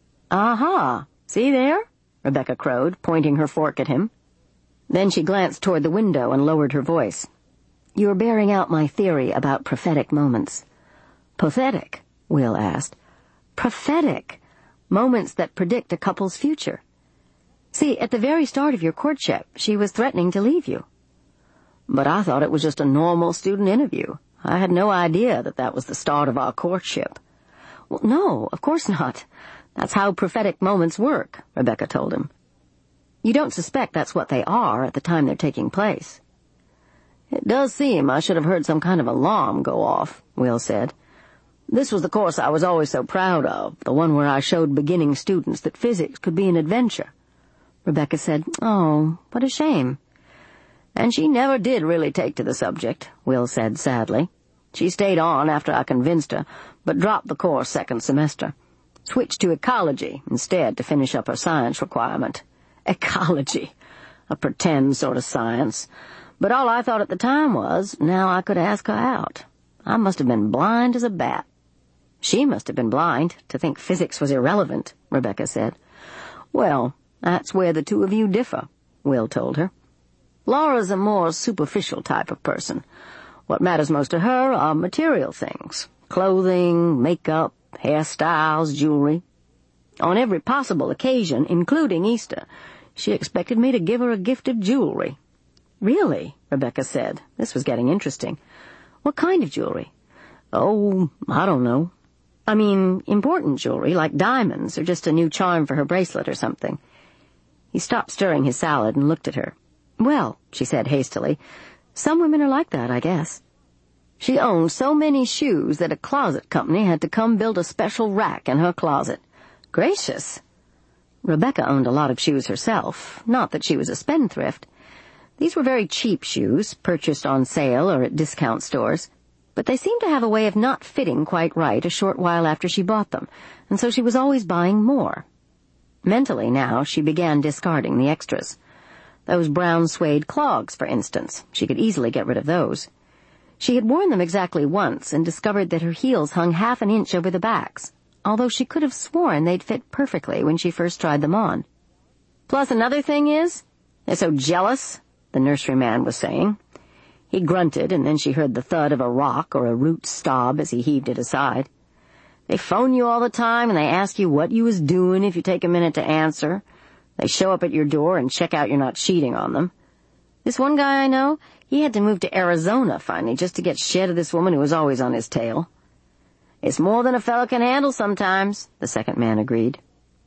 Aha! See there? Rebecca crowed, pointing her fork at him. Then she glanced toward the window and lowered her voice. You're bearing out my theory about prophetic moments. Pathetic? Will asked. Prophetic. Moments that predict a couple's future. See, at the very start of your courtship, she was threatening to leave you. But I thought it was just a normal student interview. I had no idea that that was the start of our courtship. Well, no, of course not. That's how prophetic moments work, Rebecca told him. You don't suspect that's what they are at the time they're taking place. It does seem I should have heard some kind of alarm go off, Will said. This was the course I was always so proud of, the one where I showed beginning students that physics could be an adventure. Rebecca said, oh, what a shame. And she never did really take to the subject, Will said sadly. She stayed on after I convinced her, but dropped the course second semester. Switched to ecology instead to finish up her science requirement. Ecology. A pretend sort of science. But all I thought at the time was, now I could ask her out. I must have been blind as a bat. She must have been blind to think physics was irrelevant, Rebecca said. Well, that's where the two of you differ, Will told her. Laura's a more superficial type of person. What matters most to her are material things. Clothing, makeup, hairstyles, jewelry. On every possible occasion, including Easter, she expected me to give her a gift of jewelry. Really? Rebecca said. This was getting interesting. What kind of jewelry? Oh, I don't know. I mean, important jewelry, like diamonds, or just a new charm for her bracelet or something. He stopped stirring his salad and looked at her. Well, she said hastily, some women are like that, I guess. She owned so many shoes that a closet company had to come build a special rack in her closet. Gracious! Rebecca owned a lot of shoes herself, not that she was a spendthrift. These were very cheap shoes, purchased on sale or at discount stores. but they seemed to have a way of not fitting quite right a short while after she bought them, and so she was always buying more. Mentally now, she began discarding the extras. Those brown suede clogs, for instance. She could easily get rid of those. She had worn them exactly once and discovered that her heels hung half an inch over the backs, although she could have sworn they'd fit perfectly when she first tried them on. Plus another thing is, they're so jealous, the nurseryman was saying. He grunted, and then she heard the thud of a rock or a root stob as he heaved it aside. They phone you all the time, and they ask you what you was doing if you take a minute to answer. They show up at your door and check out you're not cheating on them. This one guy I know, he had to move to Arizona finally just to get shed of this woman who was always on his tail. It's more than a fellow can handle sometimes, the second man agreed.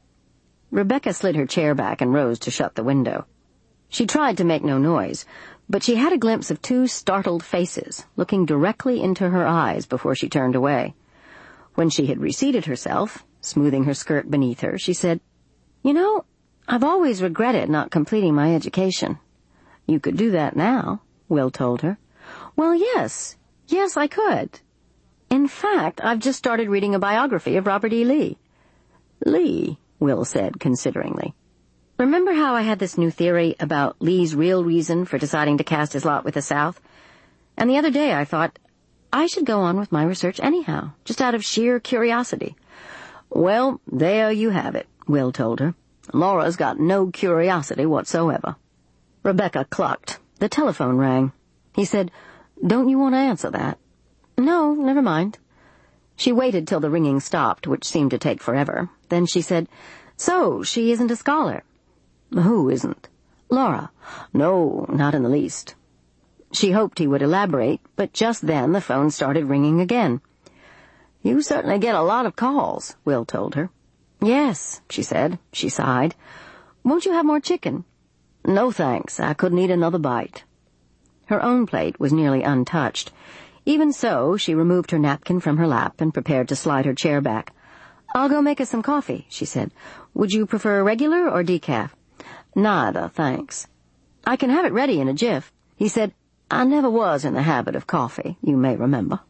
Rebecca slid her chair back and rose to shut the window. She tried to make no noise, but she had a glimpse of two startled faces looking directly into her eyes before she turned away. When she had reseated herself, smoothing her skirt beneath her, she said, "You know, I've always regretted not completing my education." "You could do that now," Will told her. "Well, yes. Yes, I could. In fact, I've just started reading a biography of Robert E. Lee." "Lee," Will said consideringly. "Remember how I had this new theory about Lee's real reason for deciding to cast his lot with the South? And the other day I thought, I should go on with my research anyhow, just out of sheer curiosity." "Well, there you have it," Will told her. "Laura's got no curiosity whatsoever." Rebecca clucked. The telephone rang. He said, "Don't you want to answer that?" "No, never mind." She waited till the ringing stopped, which seemed to take forever. Then she said, "So, she isn't a scholar?" "Who isn't?" "Laura." "No, not in the least." She hoped he would elaborate, but just then the phone started ringing again. "You certainly get a lot of calls," Will told her. "Yes," she said. She sighed. "Won't you have more chicken?" "No, thanks. I couldn't eat another bite." Her own plate was nearly untouched. Even so, she removed her napkin from her lap and prepared to slide her chair back. "I'll go make us some coffee," she said. "Would you prefer regular or decaf?" "Nada, thanks." "I can have it ready in a jiff." He said, "I never was in the habit of coffee, you may remember."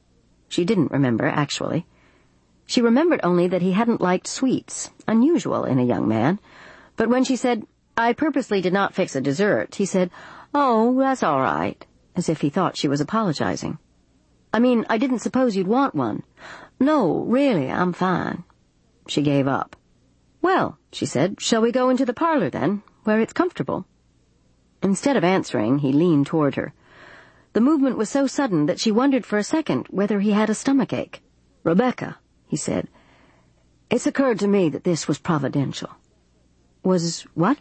She didn't remember, actually. She remembered only that he hadn't liked sweets, unusual in a young man. But when she said, "I purposely did not fix a dessert," he said, "Oh, that's all right," as if he thought she was apologizing. "I mean, I didn't suppose you'd want one." "No, really, I'm fine." She gave up. "Well," she said, "shall we go into the parlor, then, where it's comfortable?" Instead of answering, he leaned toward her. The movement was so sudden that she wondered for a second whether he had a stomachache. "Rebecca," he said, "it's occurred to me that this was providential." "Was what?"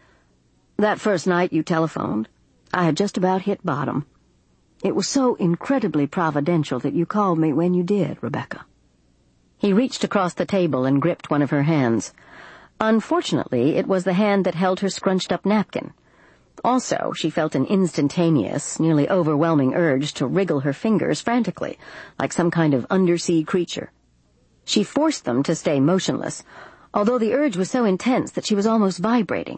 "That first night you telephoned, I had just about hit bottom. It was so incredibly providential that you called me when you did, Rebecca." He reached across the table and gripped one of her hands. Unfortunately, it was the hand that held her scrunched-up napkin. Also, she felt an instantaneous, nearly overwhelming urge to wriggle her fingers frantically, like some kind of undersea creature. She forced them to stay motionless, although the urge was so intense that she was almost vibrating.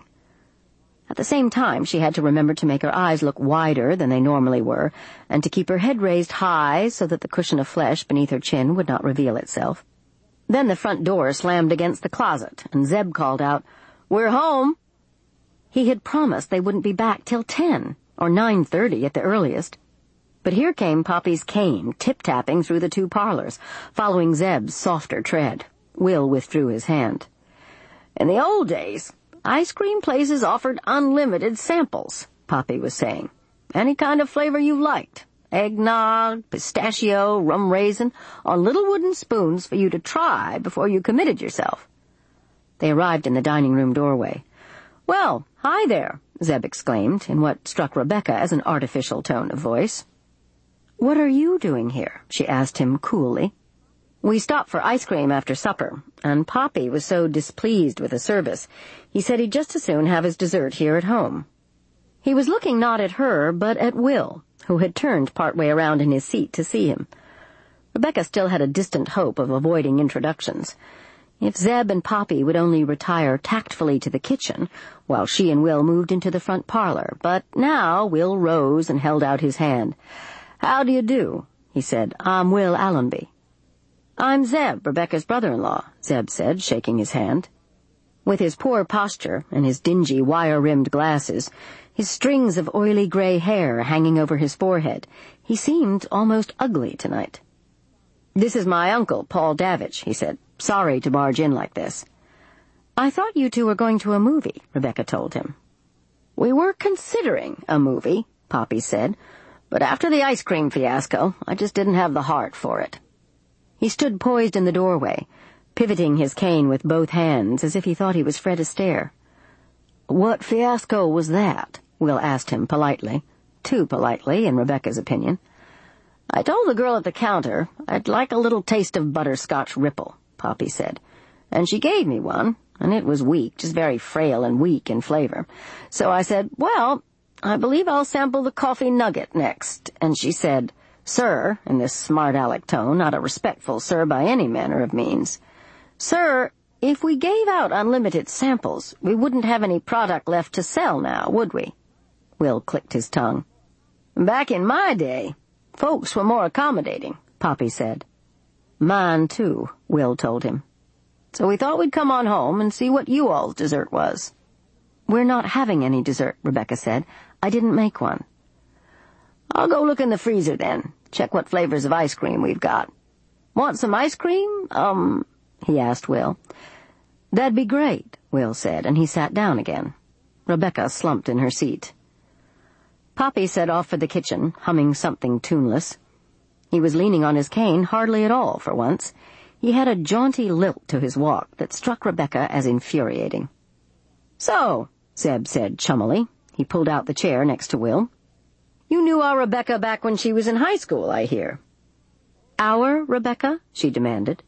At the same time, she had to remember to make her eyes look wider than they normally were, and to keep her head raised high so that the cushion of flesh beneath her chin would not reveal itself. Then the front door slammed against the closet, and Zeb called out, "We're home!" He had promised they wouldn't be back till ten, or nine thirty at the earliest. But here came Poppy's cane, tip-tapping through the two parlors, following Zeb's softer tread. Will withdrew his hand. "In the old days, ice cream places offered unlimited samples," Poppy was saying. "Any kind of flavor you liked. Eggnog, pistachio, rum raisin, on little wooden spoons for you to try before you committed yourself." They arrived in the dining-room doorway. "Well, hi there," Zeb exclaimed, in what struck Rebecca as an artificial tone of voice. "What are you doing here?" she asked him coolly. "We stopped for ice cream after supper, and Poppy was so displeased with the service, he said he'd just as soon have his dessert here at home." He was looking not at her, but at Will, who had turned partway around in his seat to see him. Rebecca still had a distant hope of avoiding introductions. If Zeb and Poppy would only retire tactfully to the kitchen, while she and Will moved into the front parlor, but now Will rose and held out his hand. "How do you do?" he said. I'm Will Allenby. I'm Zeb, Rebecca's brother-in-law, Zeb said, shaking his hand. With his poor posture and his dingy wire-rimmed glasses, his strings of oily gray hair hanging over his forehead, he seemed almost ugly tonight. This is my uncle, Paul Davidge, he said. Sorry to barge in like this. I thought you two were going to a movie, Rebecca told him. We were considering a movie, Poppy said, but after the ice cream fiasco, I just didn't have the heart for it. He stood poised in the doorway, pivoting his cane with both hands as if he thought he was Fred Astaire. What fiasco was that? Will asked him politely, too politely, in Rebecca's opinion. I told the girl at the counter I'd like a little taste of butterscotch ripple, Poppy said, and she gave me one, and it was weak, just very frail and weak in flavor. So I said, well, I believe I'll sample the coffee nugget next, and she said, Sir, in this smart-aleck tone, not a respectful sir by any manner of means. Sir, if we gave out unlimited samples, we wouldn't have any product left to sell now, would we? Will clicked his tongue. Back in my day, folks were more accommodating, Poppy said. Mine, too, Will told him. So we thought we'd come on home and see what you all's dessert was. We're not having any dessert, Rebecca said. I didn't make one. I'll go look in the freezer then, check what flavors of ice cream we've got. Want some ice cream? Um, he asked Will. That'd be great, Will said, and he sat down again. Rebecca slumped in her seat. Poppy set off for the kitchen, humming something tuneless. He was leaning on his cane hardly at all for once. He had a jaunty lilt to his walk that struck Rebecca as infuriating. So, Zeb said chummily. He pulled out the chair next to Will. You knew our Rebecca back when she was in high school, I hear. Our Rebecca? She demanded.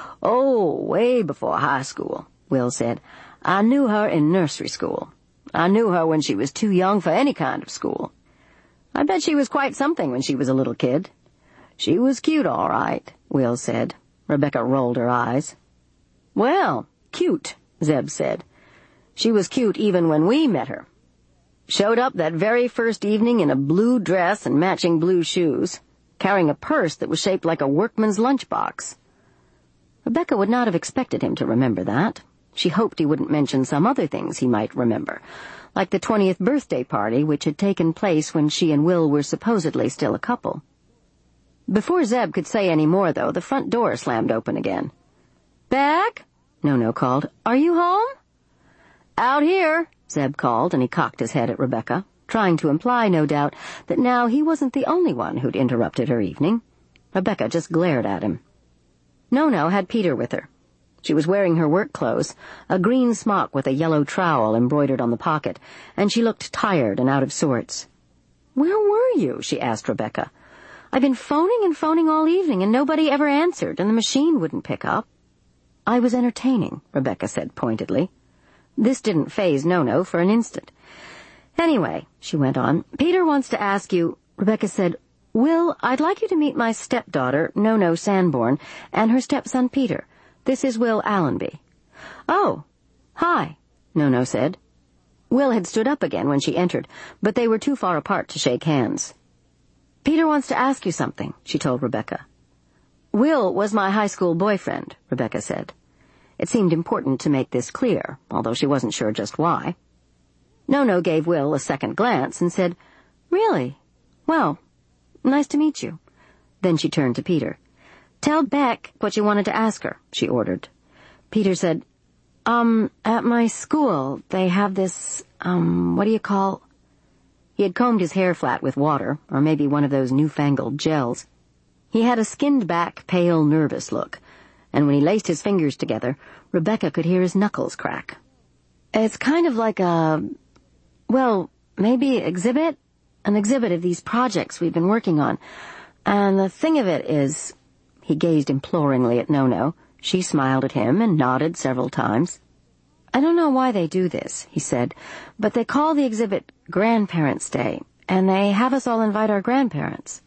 Oh, way before high school, Will said. I knew her in nursery school. I knew her when she was too young for any kind of school. I bet she was quite something when she was a little kid. She was cute, all right, Will said. Rebecca rolled her eyes. Well, cute, Zeb said. She was cute even when we met her. Showed up that very first evening in a blue dress and matching blue shoes, carrying a purse that was shaped like a workman's lunchbox. Rebecca would not have expected him to remember that. She hoped he wouldn't mention some other things he might remember, like the twentieth birthday party which had taken place when she and Will were supposedly still a couple. Before Zeb could say any more, though, the front door slammed open again. Back? No-No called. Are you home? Out here, Zeb called, and he cocked his head at Rebecca, trying to imply, no doubt, that now he wasn't the only one who'd interrupted her evening. Rebecca just glared at him. No-No had Peter with her. She was wearing her work clothes, a green smock with a yellow trowel embroidered on the pocket, and she looked tired and out of sorts. Where were you? She asked Rebecca. I've been phoning and phoning all evening, and nobody ever answered, and the machine wouldn't pick up. I was entertaining, Rebecca said pointedly. This didn't faze No-No for an instant. Anyway, she went on, Peter wants to ask you, Rebecca said, Will, I'd like you to meet my stepdaughter, No-No Sanborn, and her stepson Peter. This is Will Allenby. Oh, hi, No-No said. Will had stood up again when she entered, but they were too far apart to shake hands. Peter wants to ask you something, she told Rebecca. Will was my high school boyfriend, Rebecca said. It seemed important to make this clear, although she wasn't sure just why. No-No gave Will a second glance and said, Really? Well, nice to meet you. Then she turned to Peter. Tell Beck what you wanted to ask her, she ordered. Peter said, Um, at my school, they have this, um, what do you call... He had combed his hair flat with water, or maybe one of those newfangled gels. He had a skinned-back, pale, nervous look, and when he laced his fingers together, Rebecca could hear his knuckles crack. It's kind of like a, well, maybe exhibit? An exhibit of these projects we've been working on. And the thing of it is, he gazed imploringly at No-No. She smiled at him and nodded several times. I don't know why they do this, he said, but they call the exhibit Grandparents' Day, and they have us all invite our grandparents.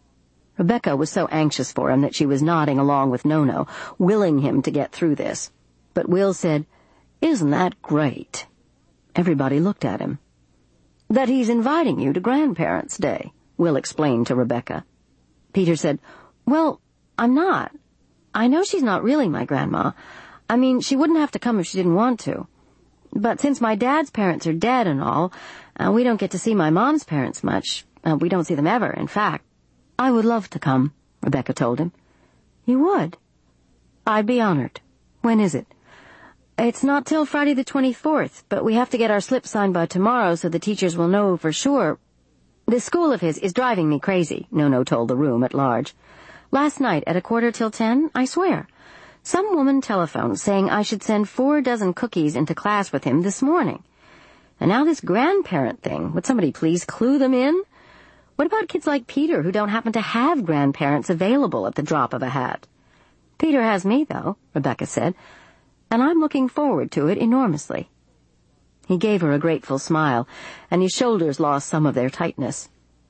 Rebecca was so anxious for him that she was nodding along with No-No, willing him to get through this. But Will said, Isn't that great? Everybody looked at him. That he's inviting you to Grandparents' Day, Will explained to Rebecca. Peter said, "Well, I'm not. I know she's not really my grandma. I mean, she wouldn't have to come if she didn't want to. But since my dad's parents are dead and all, uh, we don't get to see my mom's parents much. Uh, we don't see them ever, in fact." "I would love to come," Rebecca told him. "You would?" "I'd be honored. When is it?" "It's not till Friday the twenty-fourth, but we have to get our slips signed by tomorrow so the teachers will know for sure." "This school of his is driving me crazy," Nono told the room at large. "Last night at a quarter till ten, I swear, some woman telephoned saying I should send four dozen cookies into class with him this morning. And now this grandparent thing, would somebody please clue them in? What about kids like Peter who don't happen to have grandparents available at the drop of a hat?" "Peter has me, though," Rebecca said, "and I'm looking forward to it enormously." He gave her a grateful smile, and his shoulders lost some of their tightness.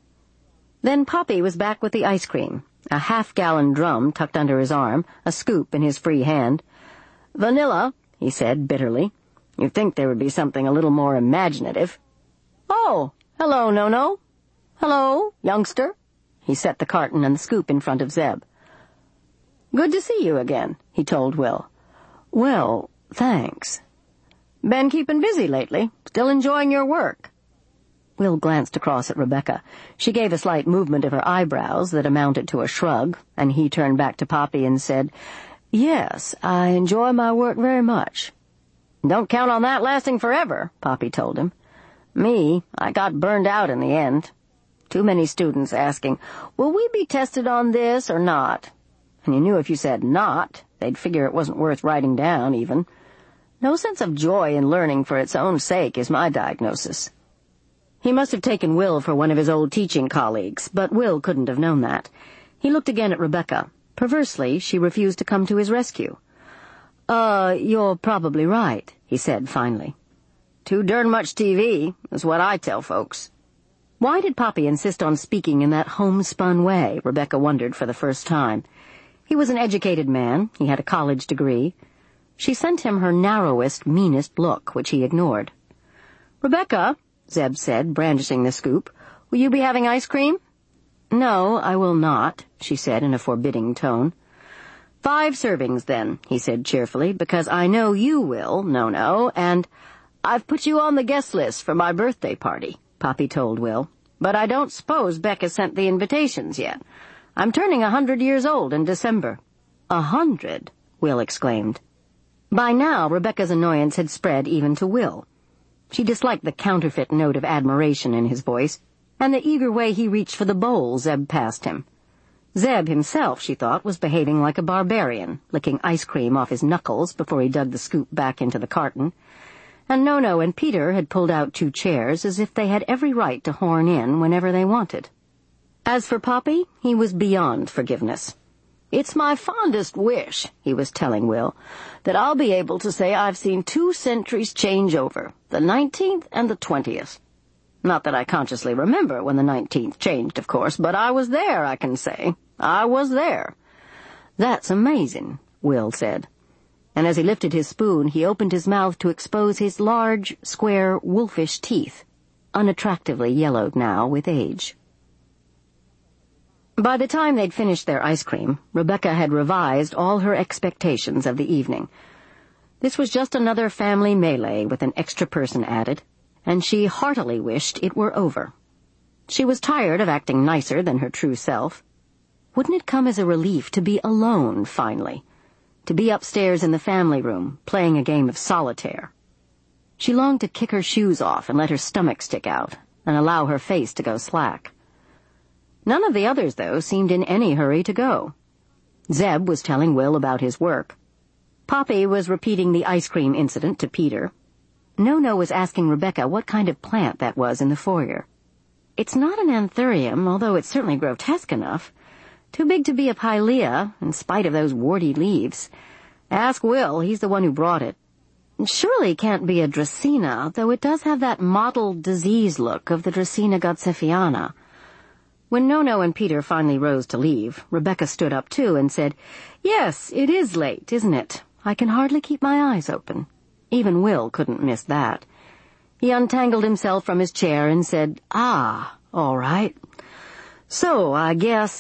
Then Poppy was back with the ice cream, a half-gallon drum tucked under his arm, a scoop in his free hand. "Vanilla," he said bitterly. "You'd think there would be something a little more imaginative." "Oh, hello, Nono." "Hello, youngster." He set the carton and the scoop in front of Zeb. "Good to see you again," he told Will. "Well, thanks." "Been keeping busy lately? Still enjoying your work?" Will glanced across at Rebecca. She gave a slight movement of her eyebrows that amounted to a shrug, and he turned back to Poppy and said, "Yes, I enjoy my work very much." "Don't count on that lasting forever," Poppy told him. "Me, I got burned out in the end. Too many students asking, 'Will we be tested on this or not?' And you knew if you said not, they'd figure it wasn't worth writing down, even. No sense of joy in learning for its own sake is my diagnosis." He must have taken Will for one of his old teaching colleagues, but Will couldn't have known that. He looked again at Rebecca. Perversely, she refused to come to his rescue. Uh, you're probably right," he said finally. "Too darn much T V, is what I tell folks." Why did Poppy insist on speaking in that homespun way, Rebecca wondered for the first time. He was an educated man. He had a college degree. She sent him her narrowest, meanest look, which he ignored. "Rebecca," Zeb said, brandishing the scoop, "will you be having ice cream?" "No, I will not," she said in a forbidding tone. "Five servings, then," he said cheerfully, "because I know you will, no-no, and—" "I've put you on the guest list for my birthday party," Poppy told Will, "but I don't suppose Beck has sent the invitations yet. I'm turning a hundred years old in December." "A hundred?" Will exclaimed. By now, Rebecca's annoyance had spread even to Will. She disliked the counterfeit note of admiration in his voice, and the eager way he reached for the bowl Zeb passed him. Zeb himself, she thought, was behaving like a barbarian, licking ice cream off his knuckles before he dug the scoop back into the carton, and Nono and Peter had pulled out two chairs as if they had every right to horn in whenever they wanted. As for Poppy, he was beyond forgiveness. "It's my fondest wish," he was telling Will, "that I'll be able to say I've seen two centuries change over, the nineteenth and the twentieth. Not that I consciously remember when the nineteenth changed, of course, but I was there, I can say. I was there." "That's amazing," Will said. And as he lifted his spoon, he opened his mouth to expose his large, square, wolfish teeth, unattractively yellowed now with age. By the time they'd finished their ice cream, Rebecca had revised all her expectations of the evening. This was just another family melee with an extra person added, and she heartily wished it were over. She was tired of acting nicer than her true self. Wouldn't it come as a relief to be alone, finally? To be upstairs in the family room, playing a game of solitaire? She longed to kick her shoes off and let her stomach stick out, and allow her face to go slack. None of the others, though, seemed in any hurry to go. Zeb was telling Will about his work. Poppy was repeating the ice cream incident to Peter. Nono was asking Rebecca what kind of plant that was in the foyer. "It's not an anthurium, although it's certainly grotesque enough. Too big to be a pilea, in spite of those warty leaves. Ask Will, he's the one who brought it. Surely it can't be a Dracaena, though it does have that mottled disease look of the Dracaena godseffiana." When Nono and Peter finally rose to leave, Rebecca stood up too and said, "Yes, it is late, isn't it? I can hardly keep my eyes open." Even Will couldn't miss that. He untangled himself from his chair and said, "Ah, all right. So, I guess—"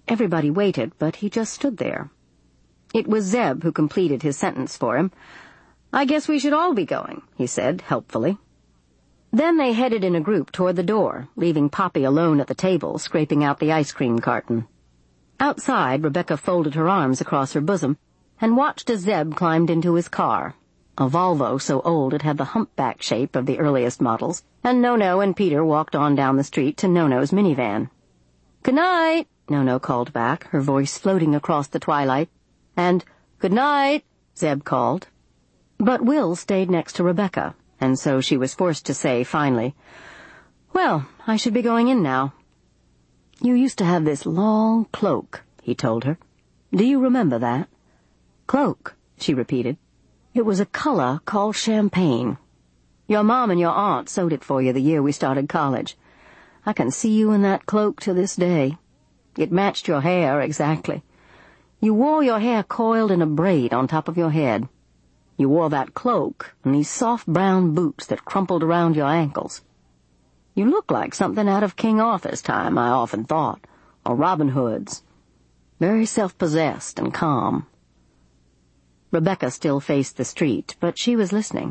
Everybody waited, but he just stood there. It was Zeb who completed his sentence for him. "I guess we should all be going," he said, helpfully. Then they headed in a group toward the door, leaving Poppy alone at the table, scraping out the ice cream carton. Outside, Rebecca folded her arms across her bosom and watched as Zeb climbed into his car, a Volvo so old it had the humpback shape of the earliest models, and Nono and Peter walked on down the street to Nono's minivan. "Good night," Nono called back, her voice floating across the twilight, and "Good night," Zeb called. But Will stayed next to Rebecca, and so she was forced to say finally, "Well, I should be going in now." "You used to have this long cloak," he told her. "Do you remember that?" "Cloak," she repeated. "It was a color called champagne. Your mom and your aunt sewed it for you the year we started college. I can see you in that cloak to this day. It matched your hair exactly. You wore your hair coiled in a braid on top of your head. You wore that cloak and these soft brown boots that crumpled around your ankles. You looked like something out of King Arthur's time, I often thought, or Robin Hood's. Very self-possessed and calm." Rebecca still faced the street, but she was listening.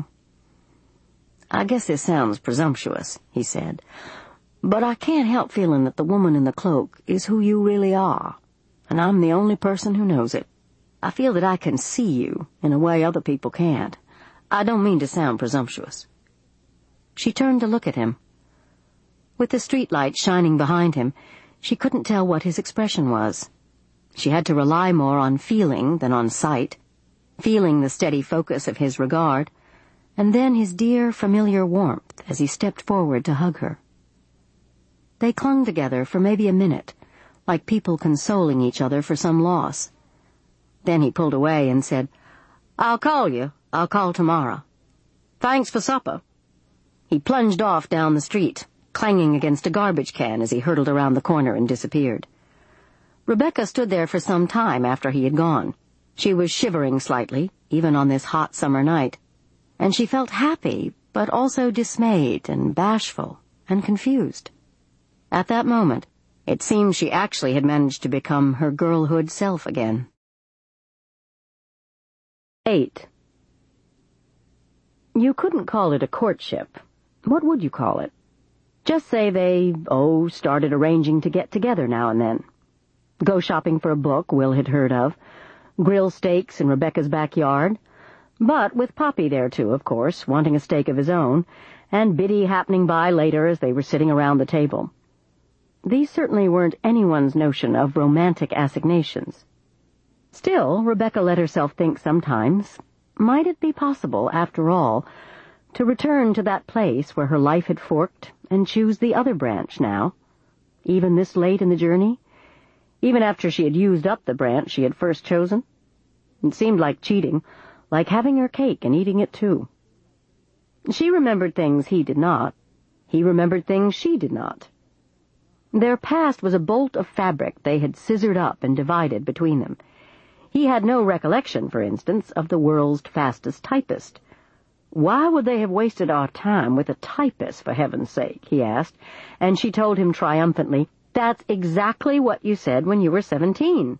"I guess this sounds presumptuous," he said, "but I can't help feeling that the woman in the cloak is who you really are, and I'm the only person who knows it. I feel that I can see you in a way other people can't. I don't mean to sound presumptuous." She turned to look at him. With the streetlight shining behind him, she couldn't tell what his expression was. She had to rely more on feeling than on sight, feeling the steady focus of his regard, and then his dear, familiar warmth as he stepped forward to hug her. They clung together for maybe a minute, like people consoling each other for some loss. Then he pulled away and said, "I'll call you. I'll call tomorrow. Thanks for supper." He plunged off down the street, clanging against a garbage can as he hurtled around the corner and disappeared. Rebecca stood there for some time after he had gone. She was shivering slightly, even on this hot summer night, and she felt happy, but also dismayed and bashful and confused. At that moment, it seemed she actually had managed to become her girlhood self again. Eight. You couldn't call it a courtship. What would you call it? Just say they, oh, started arranging to get together now and then. Go shopping for a book Will had heard of, grill steaks in Rebecca's backyard, but with Poppy there too, of course, wanting a steak of his own, and Biddy happening by later as they were sitting around the table. These certainly weren't anyone's notion of romantic assignations. Still, Rebecca let herself think sometimes, might it be possible, after all, to return to that place where her life had forked and choose the other branch now, even this late in the journey, even after she had used up the branch she had first chosen? It seemed like cheating, like having her cake and eating it too. She remembered things he did not. He remembered things she did not. Their past was a bolt of fabric they had scissored up and divided between them. He had no recollection, for instance, of the world's fastest typist. "Why would they have wasted our time with a typist, for heaven's sake?" he asked, and she told him triumphantly, "That's exactly what you said when you were seventeen."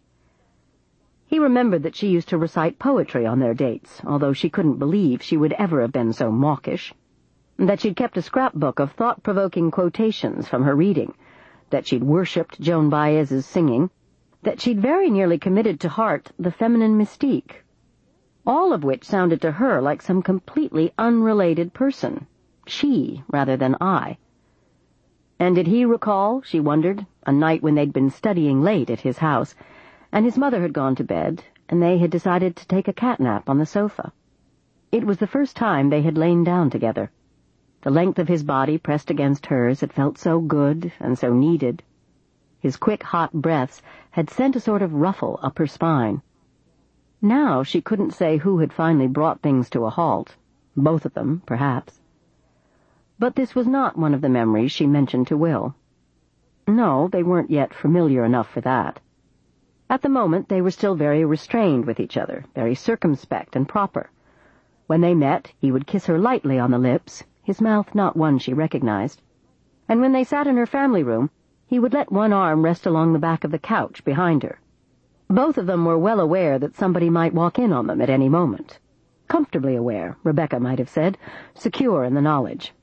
He remembered that she used to recite poetry on their dates, although she couldn't believe she would ever have been so mawkish, that she'd kept a scrapbook of thought-provoking quotations from her reading, that she'd worshipped Joan Baez's singing, that she'd very nearly committed to heart the feminine mystique, all of which sounded to her like some completely unrelated person, she rather than I. And did he recall, she wondered, a night when they'd been studying late at his house, and his mother had gone to bed, and they had decided to take a catnap on the sofa. It was the first time they had lain down together. The length of his body pressed against hers had felt so good and so needed. His quick, hot breaths had sent a sort of ruffle up her spine. Now she couldn't say who had finally brought things to a halt. Both of them, perhaps. But this was not one of the memories she mentioned to Will. No, they weren't yet familiar enough for that. At the moment they were still very restrained with each other, very circumspect and proper. When they met, he would kiss her lightly on the lips, his mouth not one she recognized. And when they sat in her family room, he would let one arm rest along the back of the couch behind her. Both of them were well aware that somebody might walk in on them at any moment. Comfortably aware, Rebecca might have said, secure in the knowledge.